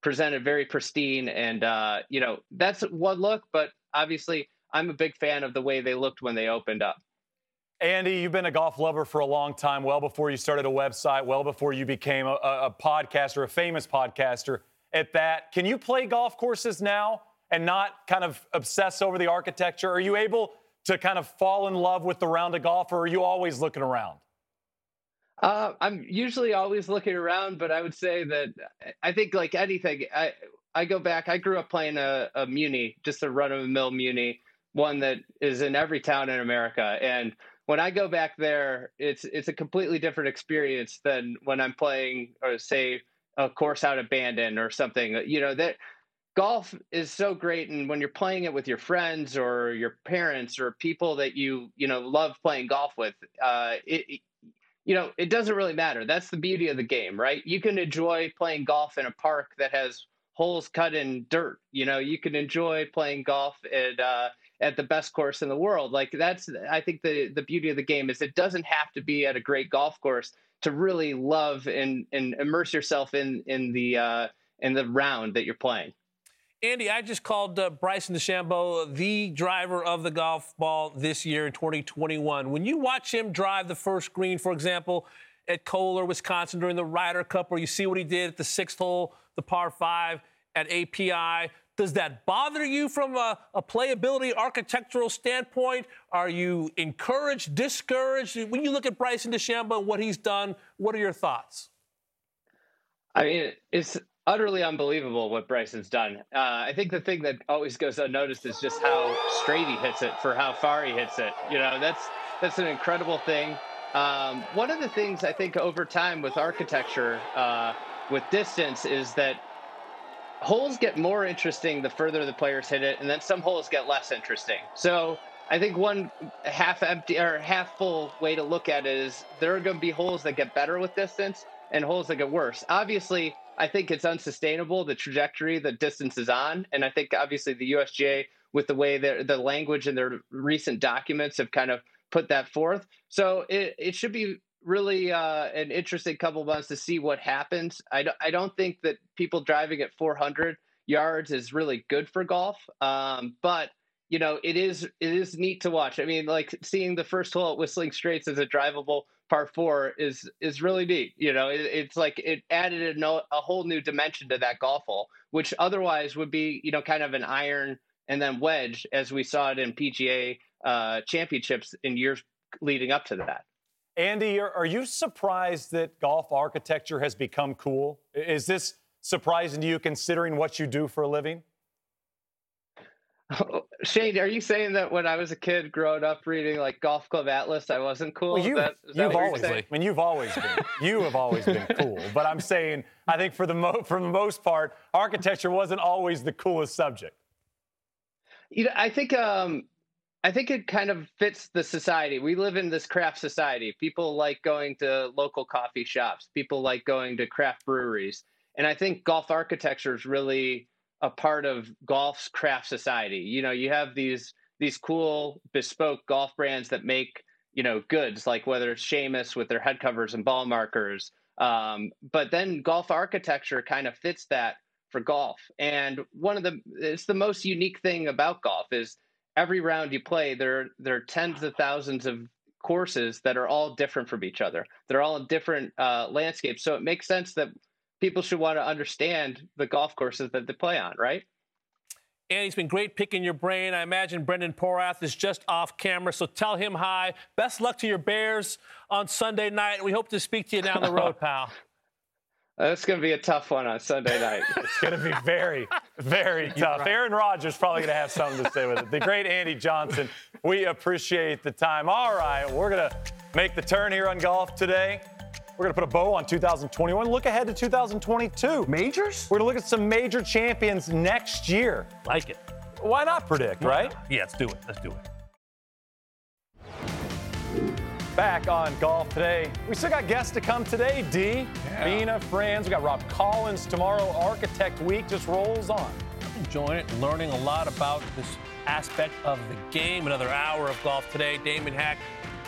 presented very pristine. And, uh, you know, that's one look, but obviously I'm a big fan of the way they looked when they opened up. Andy, you've been a golf lover for a long time, well before you started a website, well before you became a, a podcaster, a famous podcaster at that. Can you play golf courses now and not kind of obsess over the architecture? Are you able to kind of fall in love with the round of golf, or are you always looking around? Uh, I'm usually always looking around, but I would say that I think like anything, I, I go back, I grew up playing a, a Muni, just a run-of-the-mill Muni, one that is in every town in America. And when I go back there, it's it's a completely different experience than when I'm playing, or say, a course out at Bandon or something. You know, that golf is so great, and when you're playing it with your friends or your parents or people that you you know love playing golf with, uh, it, it you know it doesn't really matter. That's the beauty of the game, right? You can enjoy playing golf in a park that has holes cut in dirt. You know, you can enjoy playing golf at uh, at the best course in the world. Like that's, I think the the beauty of the game is it doesn't have to be at a great golf course to really love and and immerse yourself in in the uh, in the round that you're playing. Andy, I just called uh, Bryson DeChambeau the driver of the golf ball this year in twenty twenty-one. When you watch him drive the first green, for example, at Kohler, Wisconsin during the Ryder Cup, or you see what he did at the sixth hole, the par five at A P I, does that bother you from a, a playability, architectural standpoint? Are you encouraged, discouraged? When you look at Bryson DeChambeau and what he's done, what are your thoughts? I mean, it's utterly unbelievable what Bryson's done. Uh, I think the thing that always goes unnoticed is just how straight he hits it for how far he hits it. You know, that's that's an incredible thing. Um, one of the things I think over time with architecture, uh, with distance, is that holes get more interesting the further the players hit it, and then some holes get less interesting. So I think one half empty or half full way to look at it is there are going to be holes that get better with distance and holes that get worse. Obviously, I think it's unsustainable, the trajectory that distance is on. And I think obviously the U S G A, with the way that the language in their recent documents have kind of put that forth. So it, it should be really uh, an interesting couple of months to see what happens. I, d- I don't think that people driving at four hundred yards is really good for golf. Um, but, you know, it is it is neat to watch. I mean, like seeing the first hole at Whistling Straits as a drivable par four is is really neat. You know, it, it's like it added a, no, a whole new dimension to that golf hole, which otherwise would be, you know, kind of an iron and then wedge, as we saw it in P G A uh, championships in years leading up to that. Andy, are, are you surprised that golf architecture has become cool? Is this surprising to you considering what you do for a living? Shane, are you saying that when I was a kid growing up reading like Golf Club Atlas, I wasn't cool? Well, you, is that, is you've that always, I mean, you've always been. You have always been cool. But I'm saying, I think for the mo- for the most part, architecture wasn't always the coolest subject. You know, I think um, I think it kind of fits the society. We live in this craft society. People like going to local coffee shops. People like going to craft breweries. And I think golf architecture is really a part of golf's craft society. You know, you have these these cool bespoke golf brands that make, you know, goods, like whether it's Seamus with their head covers and ball markers. Um, but then golf architecture kind of fits that for golf. And one of the it's the most unique thing about golf is every round you play, there there are tens of thousands of courses that are all different from each other. They're all in different uh, landscapes. So it makes sense that people should want to understand the golf courses that they play on, right? Andy, it's been great picking your brain. I imagine Brendan Porath is just off camera, so tell him hi. Best luck to your Bears on Sunday night. We hope to speak to you down the road, pal. That's going to be a tough one on Sunday night. It's going to be very, very tough. Right. Aaron Rodgers probably going to have something to say with it. The great Andy Johnson, we appreciate the time. All right, we're going to make the turn here on golf today. We're going to put a bow on two thousand twenty-one. Look ahead to two thousand twenty-two. Majors? We're going to look at some major champions next year. Like it. Why not predict, right? Yeah, let's do it. Let's do it. Back on Golf Today. We still got guests to come today, D. Yeah. Mina, friends. We got Rob Collins tomorrow. Architect Week just rolls on. I'm enjoying it, learning a lot about this aspect of the game. Another hour of Golf Today. Damon Hack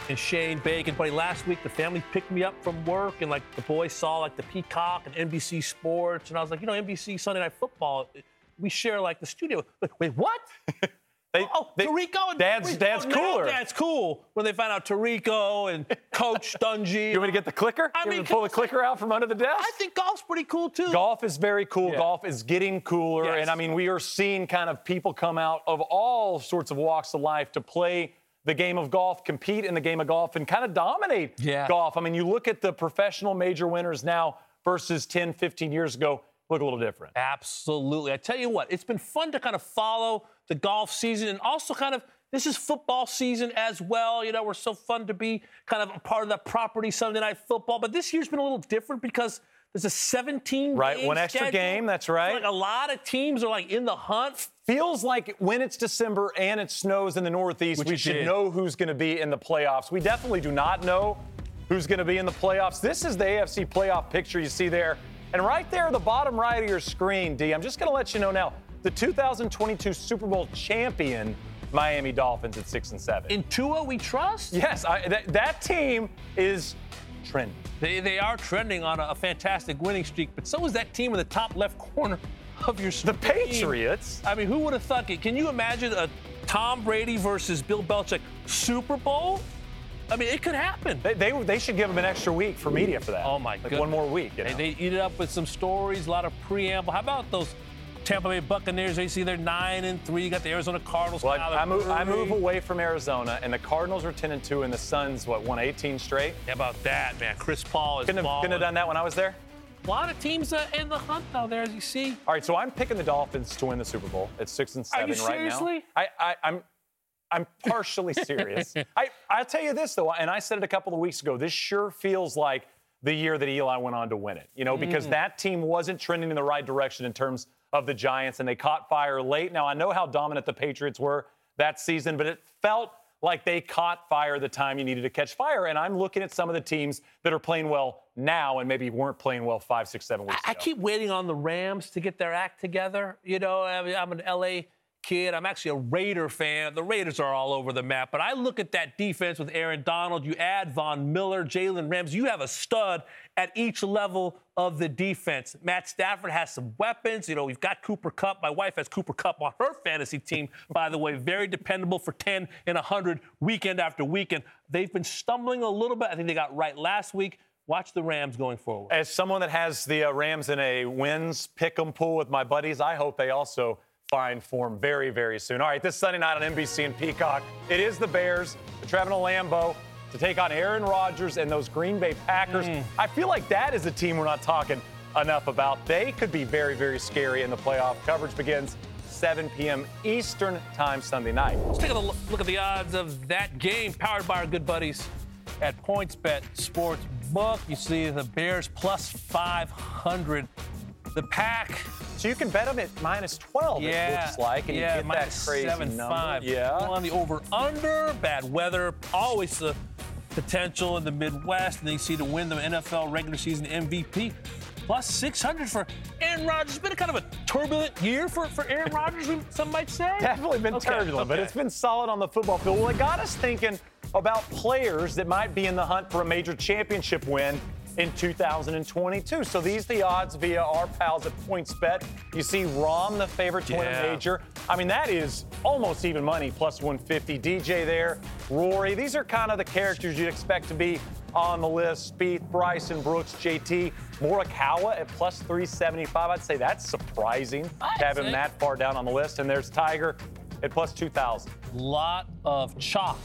and Shane Bacon. Buddy, last week the family picked me up from work, and like the boys saw like the Peacock and N B C Sports, and I was like, you know, N B C Sunday Night Football, we share like the studio. Wait, what? They, oh, they, Tirico and Dad's, Tirico. Dad's oh, cooler. Dad's cool when they find out Tirico and Coach Dungy. You want me to get the clicker? I you mean, want me to pull the clicker out from under the desk? I think golf's pretty cool too. Golf is very cool. Yeah. Golf is getting cooler. Yes. And I mean, we are seeing kind of people come out of all sorts of walks of life to play the game of golf, compete in the game of golf, and kind of dominate yeah. golf. I mean, you look at the professional major winners now versus ten, fifteen years ago, look a little different. Absolutely. I tell you what, it's been fun to kind of follow the golf season, and also kind of, this is football season as well. You know, we're so fun to be kind of a part of that property Sunday Night Football. But this year's been a little different because there's a seventeen Right, game one extra schedule. game, that's right. Like a lot of teams are like in the hunt. Feels like when it's December and it snows in the Northeast, Which we it should did. know who's going to be in the playoffs. We definitely do not know who's going to be in the playoffs. This is the A F C playoff picture you see there. And right there, the bottom right of your screen, D, I'm just going to let you know now, the two thousand twenty-two Super Bowl champion Miami Dolphins at six and seven. In Tua, we trust? Yes, I, that, that team is trending. They, they are trending on a, a fantastic winning streak, but so is that team in the top left corner of your The screen. Patriots. I mean, who would have thought it? Can you imagine a Tom Brady versus Bill Belichick Super Bowl? I mean, it could happen. They, they, they should give them an extra week for media for that. Oh, my like goodness. One more week. You know? They, they eat it up with some stories, a lot of preamble. How about those Tampa Bay Buccaneers? They see they're nine and three. You got the Arizona Cardinals. Well, I, I, move, I Murray. move away from Arizona, and the Cardinals are ten and two, and the Suns, what, won eighteen straight? How about that, man? Chris Paul is Couldn't have, balling. couldn't have done that when I was there? A lot of teams uh, in the hunt now there, as you see. All right, so I'm picking the Dolphins to win the Super Bowl. It's six and Are seven you right seriously? now. I, I, I'm, I'm partially serious. I, I'll tell you this though, and I said it a couple of weeks ago. This sure feels like the year that Eli went on to win it. You know, because mm. that team wasn't trending in the right direction in terms of the Giants, and they caught fire late. Now I know how dominant the Patriots were that season, but it felt like they caught fire the time you needed to catch fire. And I'm looking at some of the teams that are playing well now and maybe weren't playing well five, six, seven weeks I, ago. I keep waiting on the Rams to get their act together. You know, I mean, I'm an L A kid. I'm actually a Raider fan. The Raiders are all over the map. But I look at that defense with Aaron Donald. You add Von Miller, Jalen Ramsey. You have a stud at each level of the defense. Matt Stafford has some weapons. You know, we've got Cooper Kupp. My wife has Cooper Kupp on her fantasy team, by the way. Very dependable for ten and one hundred weekend after weekend. They've been stumbling a little bit. I think they got right last week. Watch the Rams going forward. As someone that has the uh, Rams in a wins pick-em pool with my buddies, I hope they also find form very, very soon. All right, this Sunday night on N B C and Peacock, it is the Bears. They're traveling to Lambeau to take on Aaron Rodgers and those Green Bay Packers. Mm. I feel like that is a team we're not talking enough about. They could be very, very scary in the playoff. Coverage begins seven p.m. Eastern time Sunday night. Let's take a look at the odds of that game, powered by our good buddies at PointsBet Sportsbook. You see the Bears plus five hundred. The Pack. So you can bet them at minus twelve, yeah, it looks like, and yeah, you get that crazy seven, number. Five. Yeah. On the over-under, bad weather, always the potential in the Midwest, and then you see to win the N F L regular season M V P. Plus six hundred for Aaron Rodgers. It's been a kind of a turbulent year for, for Aaron Rodgers, some might say. Definitely been okay, turbulent, okay. but it's been solid on the football field. Well, it got us thinking about players that might be in the hunt for a major championship win in two thousand twenty-two. So these are the odds via our pals at PointsBet. You see Rom, the favorite to win Yeah. a major. I mean, that is almost even money, plus one fifty. D J there, Rory. These are kind of the characters you'd expect to be on the list. Spieth, Bryson, Brooks, J T. Morikawa at plus three seventy-five. I'd say that's surprising I'd to have him say. that far down on the list. And there's Tiger at plus two thousand. Lot of chalk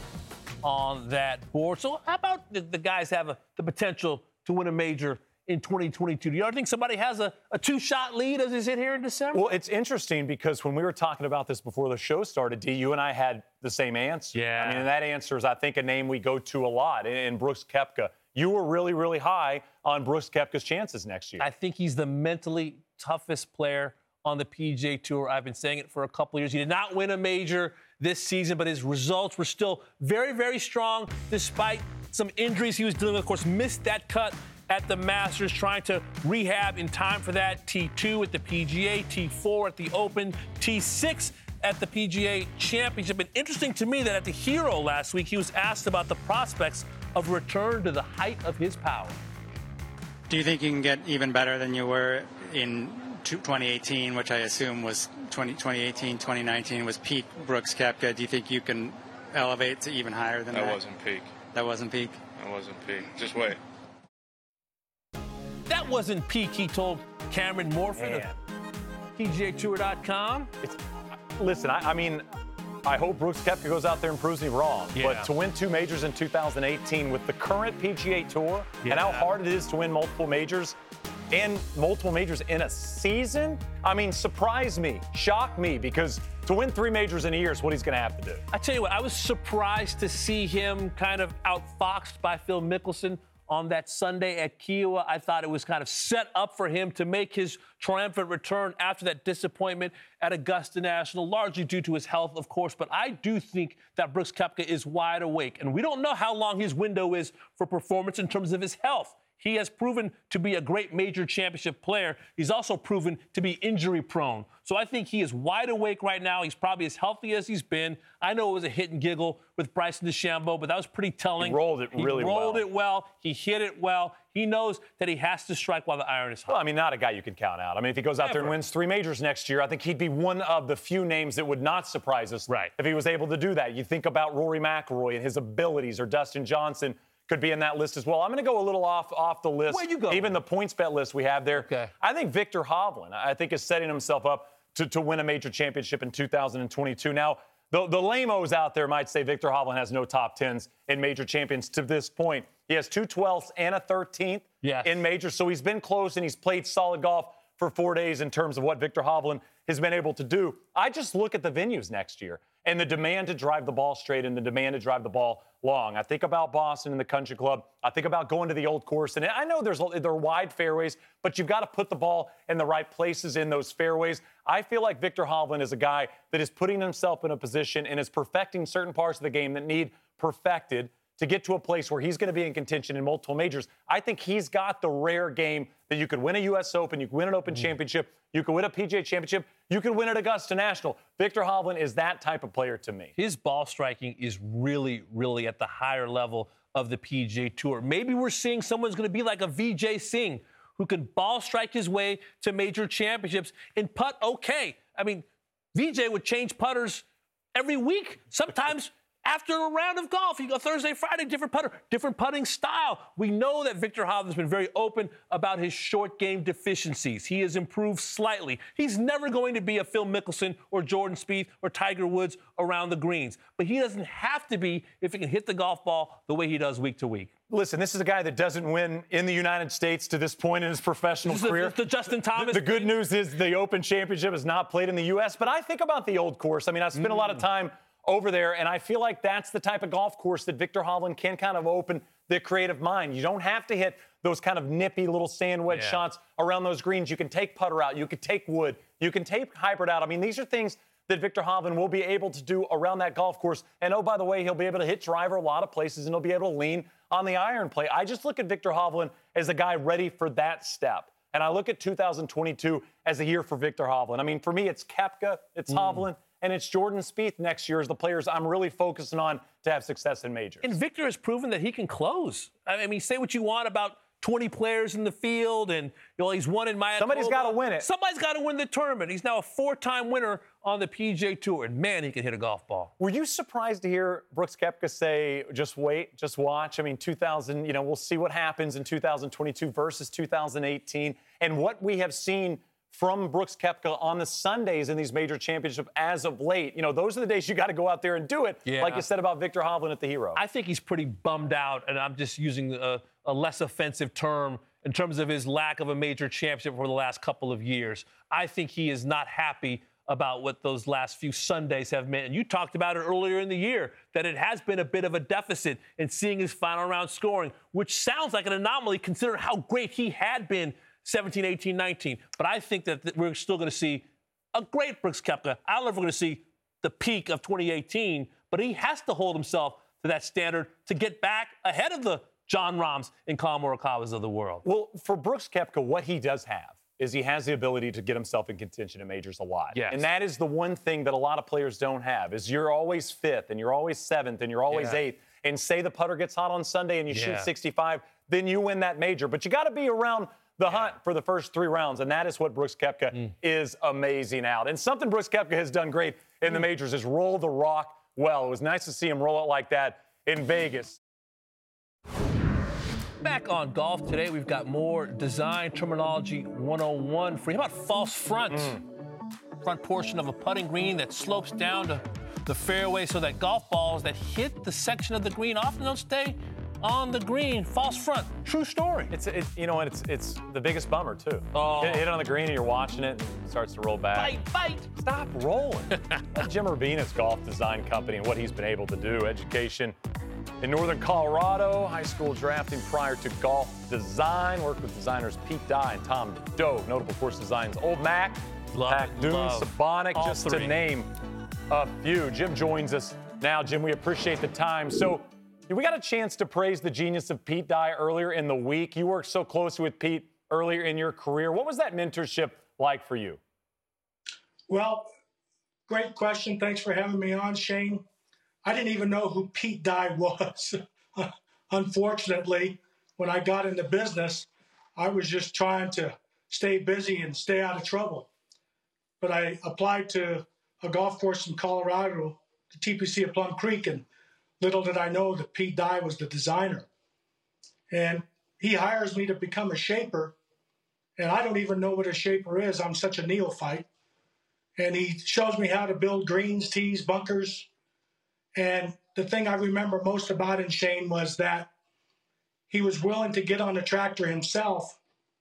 on that board. So how about the, the guys have a, the potential to win a major in twenty twenty-two? Do you ever think somebody has a, a two-shot lead as they sit here in December? Well, it's interesting because when we were talking about this before the show started, D, you and I had the same answer. Yeah. I mean, and that answer is, I think, a name we go to a lot, in, in Brooks Koepka. You were really, really high on Brooks Koepka's chances next year. I think he's the mentally toughest player on the P G A Tour. I've been saying it for a couple of years. He did not win a major this season, but his results were still very, very strong despite some injuries he was dealing with. Of course, missed that cut at the Masters, trying to rehab in time for that. T two at the P G A, T four at the Open, T six at the P G A Championship. And interesting to me that at the Hero last week, he was asked about the prospects of return to the height of his power. Do you think you can get even better than you were in twenty eighteen, which I assume was twenty eighteen, twenty nineteen was peak Brooks Koepka? Do you think you can elevate to even higher than that? That wasn't peak. That wasn't peak? That wasn't peak. Just wait. That wasn't peak, he told Cameron Morford of P G A Tour dot com. It's, listen, I, I mean, I hope Brooks Koepka goes out there and proves me wrong. Yeah. But to win two majors in two thousand eighteen with the current P G A Tour yeah. and how hard it is to win multiple majors and multiple majors in a season, I mean, surprise me, shock me, because to win three majors in a year is what he's going to have to do. I tell you what, I was surprised to see him kind of outfoxed by Phil Mickelson on that Sunday at Kiawah. I thought it was kind of set up for him to make his triumphant return after that disappointment at Augusta National, largely due to his health, of course. But I do think that Brooks Koepka is wide awake, and we don't know how long his window is for performance in terms of his health. He has proven to be a great major championship player. He's also proven to be injury prone. So I think he is wide awake right now. He's probably as healthy as he's been. I know it was a hit and giggle with Bryson DeChambeau, but that was pretty telling. He rolled it really well. He rolled it well. He hit it well. He knows that he has to strike while the iron is hot. Well, I mean, not a guy you can count out. I mean, if he goes out Never. there and wins three majors next year, I think he'd be one of the few names that would not surprise us right. if he was able to do that. You think about Rory McIlroy and his abilities, or Dustin Johnson could be in that list as well. I'm going to go a little off off the list. Where you go? Even the points bet list we have there. Okay. I think Viktor Hovland, I think, is setting himself up to, to win a major championship in two thousand twenty-two. Now, the, the lame-os out there might say Viktor Hovland has no top tens in major champions to this point. He has two twelfths and a thirteenth yes. in majors, so he's been close and he's played solid golf for four days in terms of what Viktor Hovland has been able to do. I just look at the venues next year and the demand to drive the ball straight and the demand to drive the ball long. I think about Boston and the Country Club. I think about going to the Old Course. And I know there's they're wide fairways, but you've got to put the ball in the right places in those fairways. I feel like Viktor Hovland is a guy that is putting himself in a position and is perfecting certain parts of the game that need perfected to get to a place where he's going to be in contention in multiple majors. I think he's got the rare game that you could win a U S Open, you could win an Open mm-hmm. Championship, you could win a P G A Championship, you could win at Augusta National. Viktor Hovland is that type of player to me. His ball striking is really, really at the higher level of the P G A Tour. Maybe we're seeing someone's going to be like a Vijay Singh who can ball strike his way to major championships and putt okay. I mean, Vijay would change putters every week, sometimes after a round of golf. You go Thursday, Friday, different putter, different putting style. We know that Viktor Hovland's been very open about his short game deficiencies. He has improved slightly. He's never going to be a Phil Mickelson or Jordan Spieth or Tiger Woods around the greens. But he doesn't have to be if he can hit the golf ball the way he does week to week. Listen, this is a guy that doesn't win in the United States to this point in his professional this career. Is the, the Justin Thomas. The, the good news is the Open Championship is not played in the U S, but I think about the Old Course. I mean, I spent mm. a lot of time over there, and I feel like that's the type of golf course that Viktor Hovland can kind of open the creative mind. You don't have to hit those kind of nippy little sand wedge yeah. shots around those greens. You can take putter out. You can take wood. You can take hybrid out. I mean, these are things that Viktor Hovland will be able to do around that golf course. And, oh, by the way, he'll be able to hit driver a lot of places, and he'll be able to lean on the iron play. I just look at Viktor Hovland as a guy ready for that step. And I look at two thousand twenty-two as a year for Viktor Hovland. I mean, for me, it's Koepka, it's mm. Hovland, and it's Jordan Spieth next year as the players I'm really focusing on to have success in majors. And Viktor has proven that he can close. I mean, say what you want about twenty players in the field, and you know, he's won in Mayakoba. Somebody's got to win it. Somebody's got to win the tournament. He's now a four-time winner on the P G A Tour, and man, he can hit a golf ball. Were you surprised to hear Brooks Koepka say, just wait, just watch? I mean, two thousand, you know, we'll see what happens in two thousand twenty-two versus two thousand eighteen, and what we have seen from Brooks Koepka on the Sundays in these major championships as of late. You know, those are the days you got to go out there and do it, yeah. like you said about Viktor Hovland at the Hero. I think he's pretty bummed out, and I'm just using a, a less offensive term in terms of his lack of a major championship for the last couple of years. I think he is not happy about what those last few Sundays have meant. And you talked about it earlier in the year, that it has been a bit of a deficit in seeing his final round scoring, which sounds like an anomaly considering how great he had been seventeen, eighteen, nineteen. But I think that we're still going to see a great Brooks Koepka. I don't know if we're going to see the peak of twenty eighteen, but he has to hold himself to that standard to get back ahead of the Jon Rahms and Collin Morikawas of the world. Well, for Brooks Koepka, what he does have is he has the ability to get himself in contention in majors a lot. Yes. And that is the one thing that a lot of players don't have, is you're always fifth and you're always seventh and you're always yeah. eighth. And say the putter gets hot on Sunday and you Yeah. shoot sixty-five, then you win that major. But you got to be around the hunt for the first three rounds, and that is what Brooks Koepka mm. is amazing out. And something Brooks Koepka has done great in mm. the majors is roll the rock well. It was nice to see him roll it like that in Vegas. Back on Golf Today, we've got more design terminology one oh one for you. How about false front? Mm. Front portion of a putting green that slopes down to the fairway so that golf balls that hit the section of the green often don't stay on the green. False front. True story. It's it, you know, it's it's the biggest bummer too. Oh. Hit, hit it on the green and you're watching it and it starts to roll back. Fight, fight. Stop rolling. That's Jim Urbina's golf design company and what he's been able to do. Education in Northern Colorado, high school drafting prior to golf design. Worked with designers Pete Dye and Tom Doe. Notable course designs Old Mac, Pac Dune, Sabonic, All just three. to name a few. Jim joins us now. Jim, we appreciate the time. So we got a chance to praise the genius of Pete Dye earlier in the week. You worked so closely with Pete earlier in your career. What was that mentorship like for you? Well, great question. Thanks for having me on, Shane. I didn't even know who Pete Dye was. Unfortunately, when I got into business, I was just trying to stay busy and stay out of trouble. But I applied to a golf course in Colorado, the T P C of Plum Creek, and little did I know that Pete Dye was the designer. And he hires me to become a shaper, and I don't even know what a shaper is. I'm such a neophyte. And he shows me how to build greens, tees, bunkers. And the thing I remember most about him, Shane, was that he was willing to get on the tractor himself,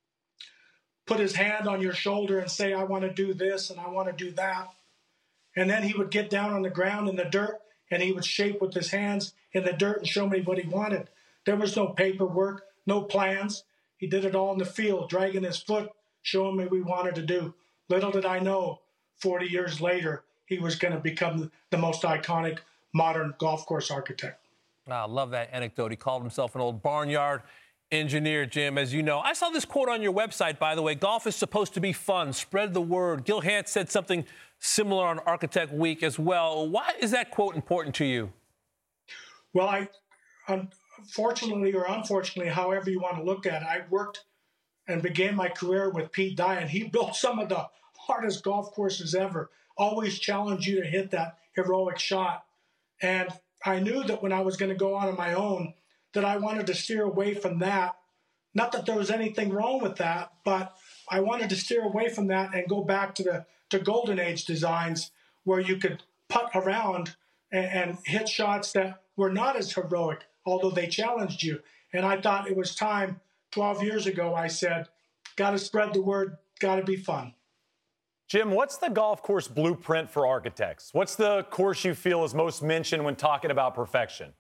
put his hand on your shoulder and say, I want to do this and I want to do that. And then he would get down on the ground in the dirt and he would shape with his hands in the dirt and show me what he wanted. There was no paperwork, no plans. He did it all in the field, dragging his foot, showing me what we wanted to do. Little did I know, forty years later, he was going to become the most iconic modern golf course architect. I love that anecdote. He called himself an old barnyard engineer, Jim, as you know. I saw this quote on your website, by the way. Golf is supposed to be fun. Spread the word. Gil Hanse said something similar on Architect Week as well. Why is that quote important to you? Well, I, unfortunately or unfortunately, however you want to look at it, I worked and began my career with Pete Dye, and he built some of the hardest golf courses ever. Always challenged you to hit that heroic shot. And I knew that when I was going to go out on my own, that I wanted to steer away from that. Not that there was anything wrong with that, but I wanted to steer away from that and go back to the to golden age designs where you could putt around and, and hit shots that were not as heroic, although they challenged you. And I thought it was time, twelve years ago, I said, got to spread the word, got to be fun. Jim, what's the golf course blueprint for architects? What's the course you feel is most mentioned when talking about perfection?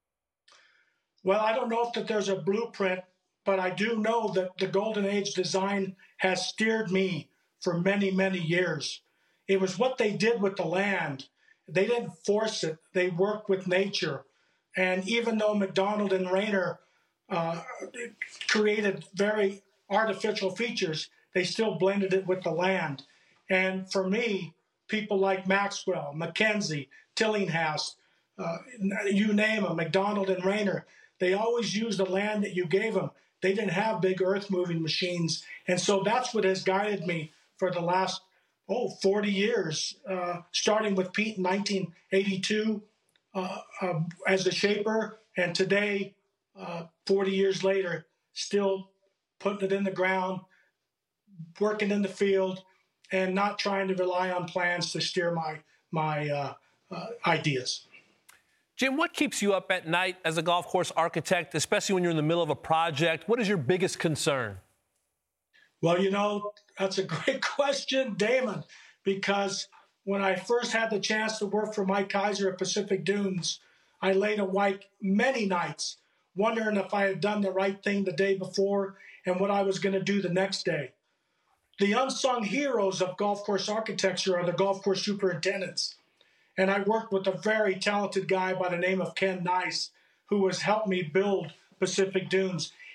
Well, I don't know if that there's a blueprint, but I do know that the Golden Age design has steered me for many, many years. It was what they did with the land. They didn't force it. They worked with nature. And even though McDonald and Rayner uh, created very artificial features, they still blended it with the land. And for me, people like Maxwell, Mackenzie, Tillinghast, uh, you name them, McDonald and Rayner, they always used the land that you gave them. They didn't have big earth-moving machines. And so that's what has guided me for the last, oh, forty years, uh, starting with Pete in nineteen eighty-two uh, uh, as a shaper, and today, uh, forty years later, still putting it in the ground, working in the field, and not trying to rely on plans to steer my, my uh, uh, ideas. Jim, what keeps you up at night as a golf course architect, especially when you're in the middle of a project? What is your biggest concern? Well, you know, that's a great question, Damon, because when I first had the chance to work for Mike Kaiser at Pacific Dunes, I laid awake many nights wondering if I had done the right thing the day before and what I was going to do the next day. The unsung heroes of golf course architecture are the golf course superintendents. And I worked with a very talented guy by the name of Ken Nice, who has helped me build Pacific Dunes.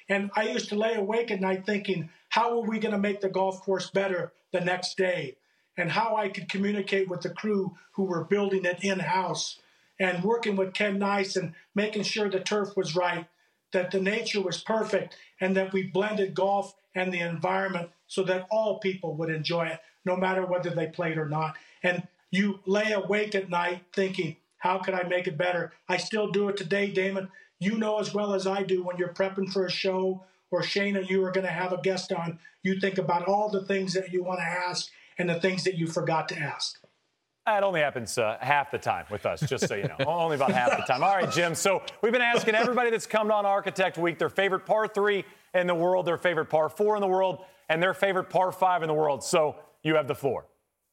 And I used to lay awake at night thinking, how are we going to make the golf course better the next day? And how I could communicate with the crew who were building it in-house and working with Ken Nice and making sure the turf was right, that the nature was perfect, and that we blended golf and the environment so that all people would enjoy it, no matter whether they played or not. And you lay awake at night thinking, how can I make it better? I still do it today, Damon. You know as well as I do when you're prepping for a show or Shayna, you are going to have a guest on, you think about all the things that you want to ask and the things that you forgot to ask. That only happens uh, half the time with us, just so you know. Only about half the time. All right, Jim. So we've been asking everybody that's come on Architect Week their favorite par three in the world, their favorite par four in the world, and their favorite par five in the world. So you have the floor.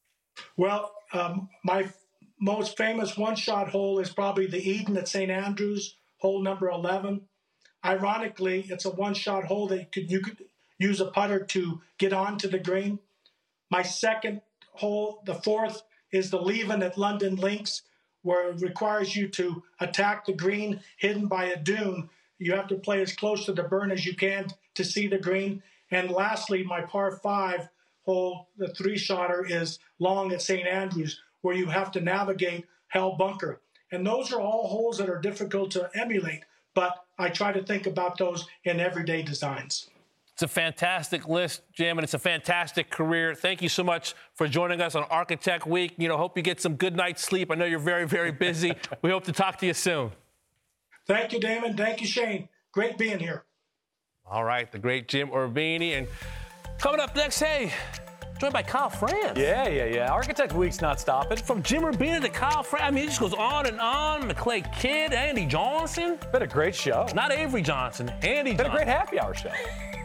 Well, um, my most famous one-shot hole is probably the Eden at Saint Andrews, hole number eleven. Ironically, it's a one-shot hole that you could, you could use a putter to get onto the green. My second hole, the fourth, is the Leven at London Links, where it requires you to attack the green hidden by a dune. You have to play as close to the burn as you can to see the green. And lastly, my par five hole, the three-shotter, is Long at Saint Andrews, where you have to navigate Hell Bunker. And those are all holes that are difficult to emulate, but I try to think about those in everyday designs. It's a fantastic list, Jim, and it's a fantastic career. Thank you so much for joining us on Architect Week. You know, hope you get some good night's sleep. I know you're very, very busy. We hope to talk to you soon. Thank you, Damon. Thank you, Shane. Great being here. All right, the great Jim Urbini. And coming up next, hey, joined by Kyle France. Yeah, yeah, yeah. Architect Week's not stopping. From Jim Urbini to Kyle France. I mean, it just goes on and on. McClay Kidd, Andy Johnson. Been a great show. Not Avery Johnson, Andy Been Johnson. a great happy hour show.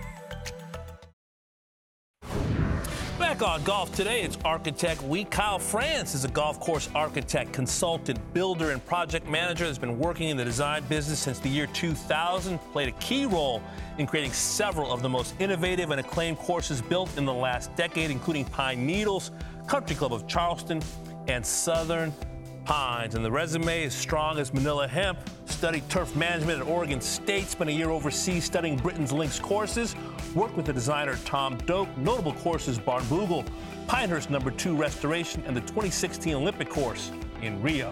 Back on Golf Today, it's Architect Week. Kyle France is a golf course architect, consultant, builder, and project manager that's been working in the design business since the year two thousand, played a key role in creating several of the most innovative and acclaimed courses built in the last decade, including Pine Needles, Country Club of Charleston, and Southern Pines. And the resume is strong as Manila Hemp. Studied turf management at Oregon State, spent a year overseas studying Britain's links courses, worked with the designer Tom Doak, notable courses Barnbougle, Pinehurst number two restoration, and the twenty sixteen Olympic course in Rio.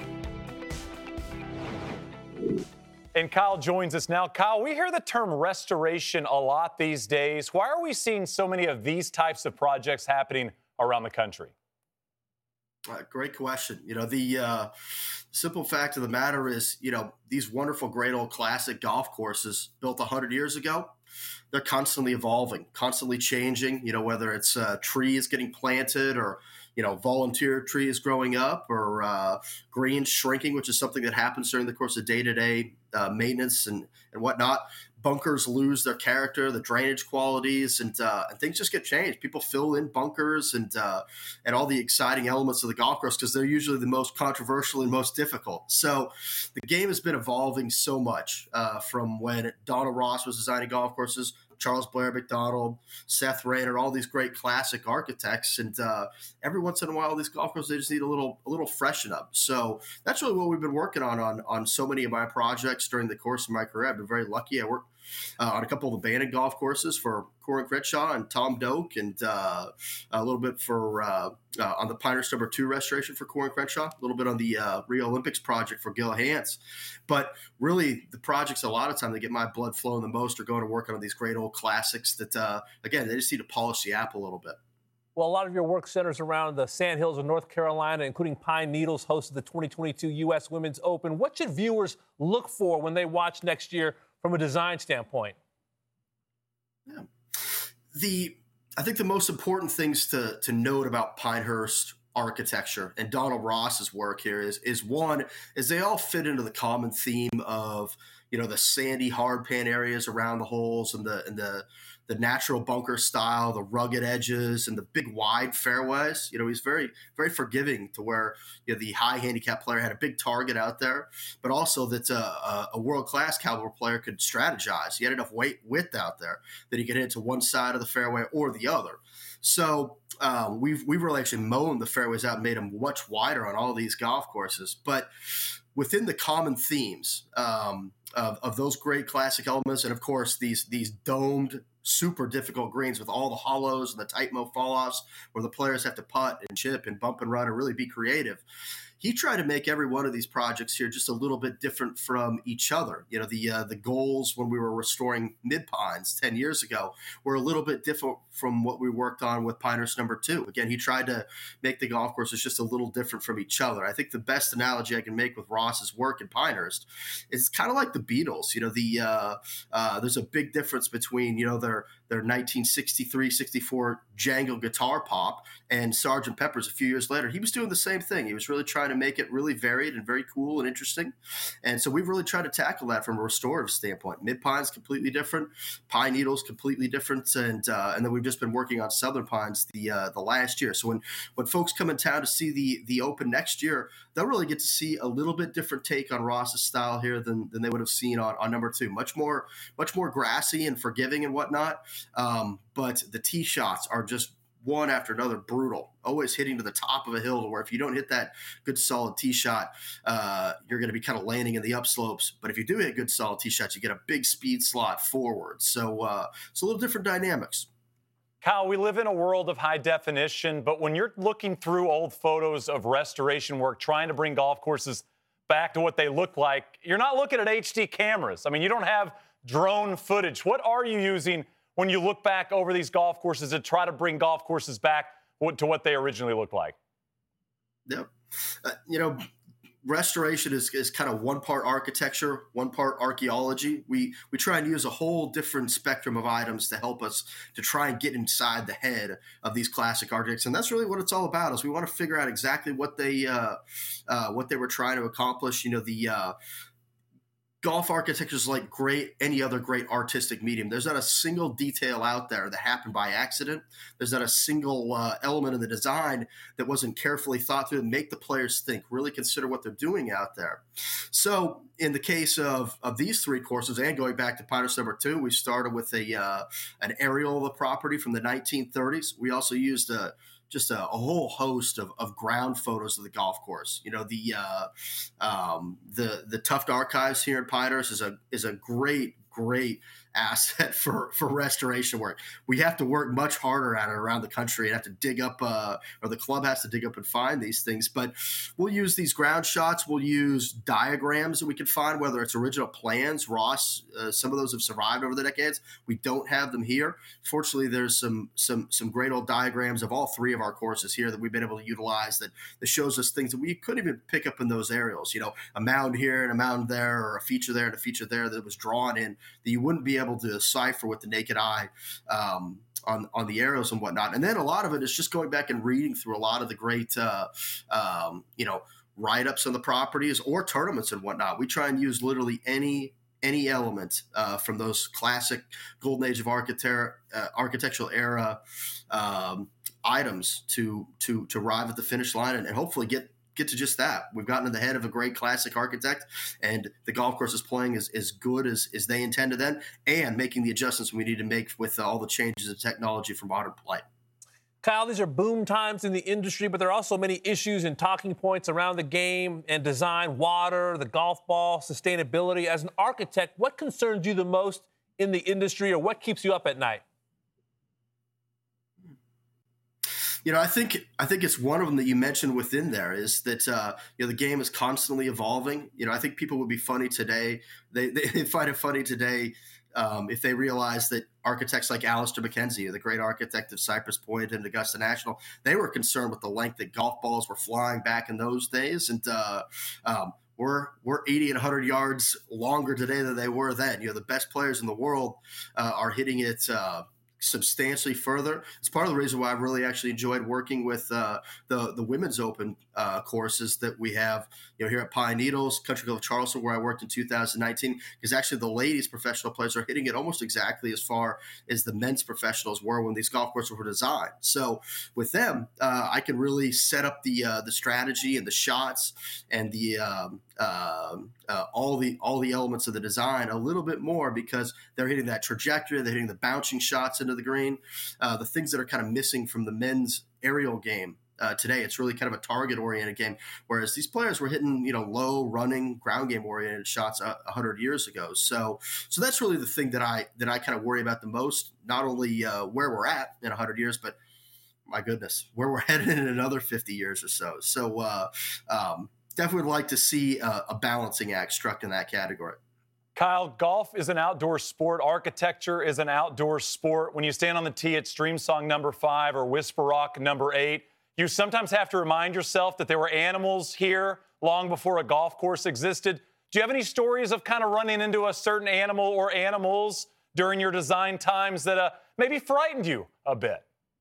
And Kyle joins us now. Kyle, we hear the term restoration a lot these days. Why are we seeing so many of these types of projects happening around the country? Uh, great question. You know, the uh, simple fact of the matter is, you know, these wonderful, great old classic golf courses built one hundred years ago, they're constantly evolving, constantly changing, you know, whether it's uh, trees getting planted or, you know, volunteer trees growing up or uh, greens shrinking, which is something that happens during the course of day-to-day uh, maintenance and, and whatnot. Bunkers lose their character, the drainage qualities, and uh, and things just get changed. People fill in bunkers and uh, and all the exciting elements of the golf course because they're usually the most controversial and most difficult. So the game has been evolving so much uh, from when Donald Ross was designing golf courses, Charles Blair Macdonald, Seth Rayner, all these great classic architects, and uh, every once in a while, these golf courses they just need a little a little freshen up. So that's really what we've been working on on on so many of my projects during the course of my career. I've been very lucky. I worked uh, on a couple of abandoned golf courses for Corin Crenshaw and Tom Doak, and uh, a little bit for uh, uh, on the Pinehurst number two restoration for Corin Crenshaw, a little bit on the uh, Rio Olympics project for Gil Hans. But really, the projects a lot of time that get my blood flowing the most are going to work on these great old classics that, uh, again, they just need to polish the apple a little bit. Well, a lot of your work centers around the Sandhills of North Carolina, including Pine Needles, hosted the twenty twenty-two U S Women's Open. What should viewers look for when they watch next year from a design standpoint? Yeah. The I think the most important things to to note about Pinehurst architecture and Donald Ross's work here is is one is they all fit into the common theme of, you know, the sandy hard pan areas around the holes and the and the the natural bunker style, the rugged edges, and the big wide fairways. You know, he's very, very forgiving to where, you know, the high handicap player had a big target out there, but also that uh, a world-class caliber player could strategize. He had enough weight width out there that he could hit to one side of the fairway or the other. So um, we've we've really actually mown the fairways out and made them much wider on all these golf courses. But within the common themes, um, of, of those great classic elements, and of course these these domed, super difficult greens with all the hollows and the tight mo fall offs where the players have to putt and chip and bump and run and really be creative. He tried to make every one of these projects here just a little bit different from each other. You know, the uh, the goals when we were restoring Mid Pines ten years ago were a little bit different from what we worked on with Pinehurst number two. Again, he tried to make the golf courses just a little different from each other. I think the best analogy I can make with Ross's work in Pinehurst is kind of like the Beatles. You know, the uh, uh, there's a big difference between, you know, their their nineteen sixty-three sixty-four jangle guitar pop and Sergeant Pepper's a few years later. He was doing the same thing. He was really trying to make it really varied and very cool and interesting. And so we've really tried to tackle that from a restorative standpoint. Mid Pines completely different, Pine Needles completely different, and uh, and then we've just been working on Southern Pines the uh, the last year. So when when folks come in town to see the the Open next year, they'll really get to see a little bit different take on Ross's style here than than they would have seen on, on number two. Much more much more grassy and forgiving and whatnot. Um, but the tee shots are just one after another brutal, always hitting to the top of a hill to where if you don't hit that good solid tee shot, uh, you're going to be kind of landing in the upslopes. But if you do hit good solid tee shots, you get a big speed slot forward. So uh, it's a little different dynamics. Kyle, we live in a world of high definition, but when you're looking through old photos of restoration work, trying to bring golf courses back to what they look like, you're not looking at H D cameras. I mean, you don't have drone footage. What are you using when you look back over these golf courses to try to bring golf courses back to what they originally looked like? Yep. Uh, you know, restoration is, is kind of one part architecture, one part archaeology. We we try and use a whole different spectrum of items to help us to try and get inside the head of these classic architects, and that's really what it's all about. Is we want to figure out exactly what they uh, uh, what they were trying to accomplish. You know, the uh, golf architecture is like great any other great artistic medium. There's not a single detail out there that happened by accident. There's not a single uh, element in the design that wasn't carefully thought through and make the players think, really consider what they're doing out there. So in the case of, of these three courses, and going back to Pinehurst number two, we started with a uh, an aerial of the property from the nineteen thirties. We also used a just a, a whole host of, of ground photos of the golf course. You know, the uh, um, the the Tuft Archives here in Pinehurst is a is a great great asset for for restoration work. We have to work much harder at it around the country and have to dig up, uh, or the club has to dig up and find these things. But we'll use these ground shots. We'll use diagrams that we can find, whether it's original plans. Ross, uh, some of those have survived over the decades. We don't have them here. Fortunately, there's some some some great old diagrams of all three of our courses here that we've been able to utilize that, that shows us things that we couldn't even pick up in those aerials. You know, a mound here and a mound there, or a feature there and a feature there that was drawn in that you wouldn't be able to decipher with the naked eye um, on, on the aerials and whatnot. And then a lot of it is just going back and reading through a lot of the great, uh, um, you know, write-ups on the properties or tournaments and whatnot. We try and use literally any any element uh, from those classic golden age of architecture, uh, architectural era um, items to to to arrive at the finish line and, and hopefully get get to just that. We've gotten in the head of a great classic architect, and the golf course is playing as, as good as, as they intended then, and making the adjustments we need to make with all the changes of technology for modern play. Kyle, these are boom times in the industry, but there are also many issues and talking points around the game and design, water, the golf ball, sustainability. As an architect, what concerns you the most in the industry, or what keeps you up at night? You know, I think I think it's one of them that you mentioned within there is that uh, you know the game is constantly evolving. You know, I think people would be funny today. They they find it funny today um, if they realize that architects like Alistair McKenzie, the great architect of Cypress Point and Augusta National, they were concerned with the length that golf balls were flying back in those days, and uh, um, we're we're eighty and one hundred yards longer today than they were then. You know, the best players in the world uh, are hitting it Uh, substantially further. It's part of the reason why I've really actually enjoyed working with uh, the the women's open uh, courses that we have, you know, here at Pine Needles, Country Club of Charleston, where I worked in two thousand nineteen, because actually the ladies professional players are hitting it almost exactly as far as the men's professionals were when these golf courses were designed. So with them, uh, I can really set up the uh, the strategy and the shots and the um, uh, uh, all the all the elements of the design a little bit more, because they're hitting that trajectory, they're hitting the bouncing shots into the green, uh, the things that are kind of missing from the men's aerial game uh, today. It's really kind of a target-oriented game, whereas these players were hitting, you know, low running, ground game-oriented shots a uh, hundred years ago. So, so that's really the thing that I that I kind of worry about the most. Not only uh, where we're at in a hundred years, but my goodness, where we're headed in another fifty years or so. So, uh, um, definitely would like to see a, a balancing act struck in that category. Kyle, golf is an outdoor sport. Architecture is an outdoor sport. When you stand on the tee at Stream Song number five or Whisper Rock number eight, you sometimes have to remind yourself that there were animals here long before a golf course existed. Do you have any stories of kind of running into a certain animal or animals during your design times that uh, maybe frightened you a bit?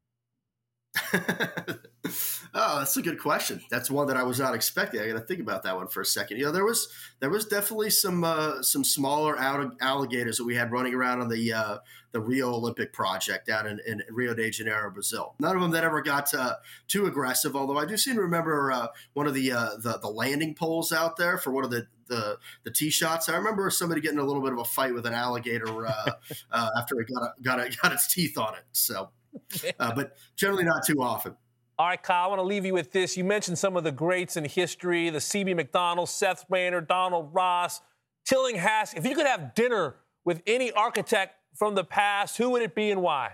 Oh, that's a good question. That's one that I was not expecting. I got to think about that one for a second. You know, there was there was definitely some uh, some smaller alligators that we had running around on the uh, the Rio Olympic project down in, in Rio de Janeiro, Brazil. None of them that ever got uh, too aggressive. Although I do seem to remember uh, one of the, uh, the the landing poles out there for one of the the the tee shots. I remember somebody getting a little bit of a fight with an alligator uh, uh, after it got a, got a, got its teeth on it. So, uh, but generally not too often. All right, Kyle, I want to leave you with this. You mentioned some of the greats in history, the C B McDonald, Seth Rayner, Donald Ross, Tillinghast. If you could have dinner with any architect from the past, who would it be and why?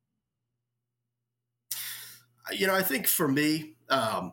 You know, I think for me, um,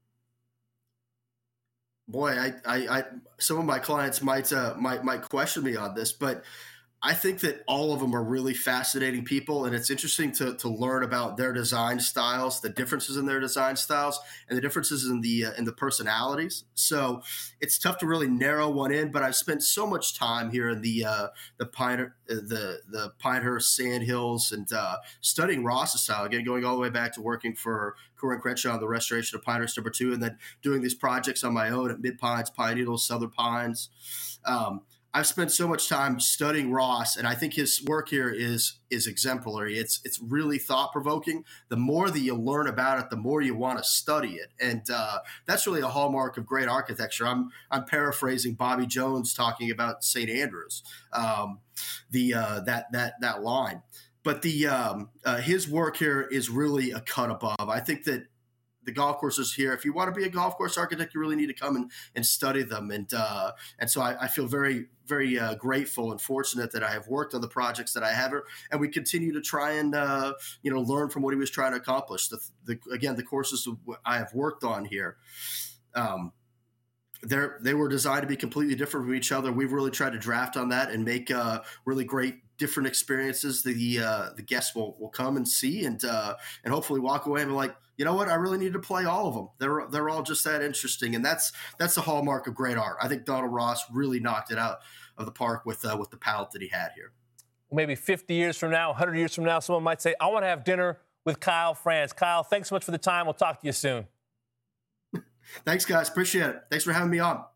boy, I, I, I, some of my clients might, uh, might, might question me on this, but I think that all of them are really fascinating people, and it's interesting to to learn about their design styles, the differences in their design styles, and the differences in the uh, in the personalities. So it's tough to really narrow one in. But I've spent so much time here in the uh, the Pine the the Pinehurst Sandhills and uh, studying Ross's style. Again, going all the way back to working for Corin Crenshaw on the restoration of Pinehurst Number Two, and then doing these projects on my own at Mid Pines, Pine Needles, Southern Pines. Um, I've spent so much time studying Ross, and I think his work here is is exemplary. It's it's really thought-provoking. The more that you learn about it, the more you want to study it, and uh, that's really a hallmark of great architecture. I'm I'm paraphrasing Bobby Jones talking about Saint Andrews, um, the uh, that that that line. But the um, uh, his work here is really a cut above. I think that the golf courses here, if you want to be a golf course architect, you really need to come and, and study them. And uh, and so I, I feel very, very uh, grateful and fortunate that I have worked on the projects that I have, and we continue to try and, uh, you know, learn from what he was trying to accomplish. The, the, again, the courses I have worked on here, um, they're, they were designed to be completely different from each other. We've really tried to draft on that and make uh, really great different experiences the uh, the guests will, will come and see and uh, and hopefully walk away and be like, you know what, I really need to play all of them. They're they're all just that interesting, and that's that's the hallmark of great art. I think Donald Ross really knocked it out of the park with uh, with the palette that he had here. Maybe fifty years from now, one hundred years from now, someone might say, I want to have dinner with Kyle Franz. Kyle, thanks so much for the time. We'll talk to you soon. Thanks, guys. Appreciate it. Thanks for having me on.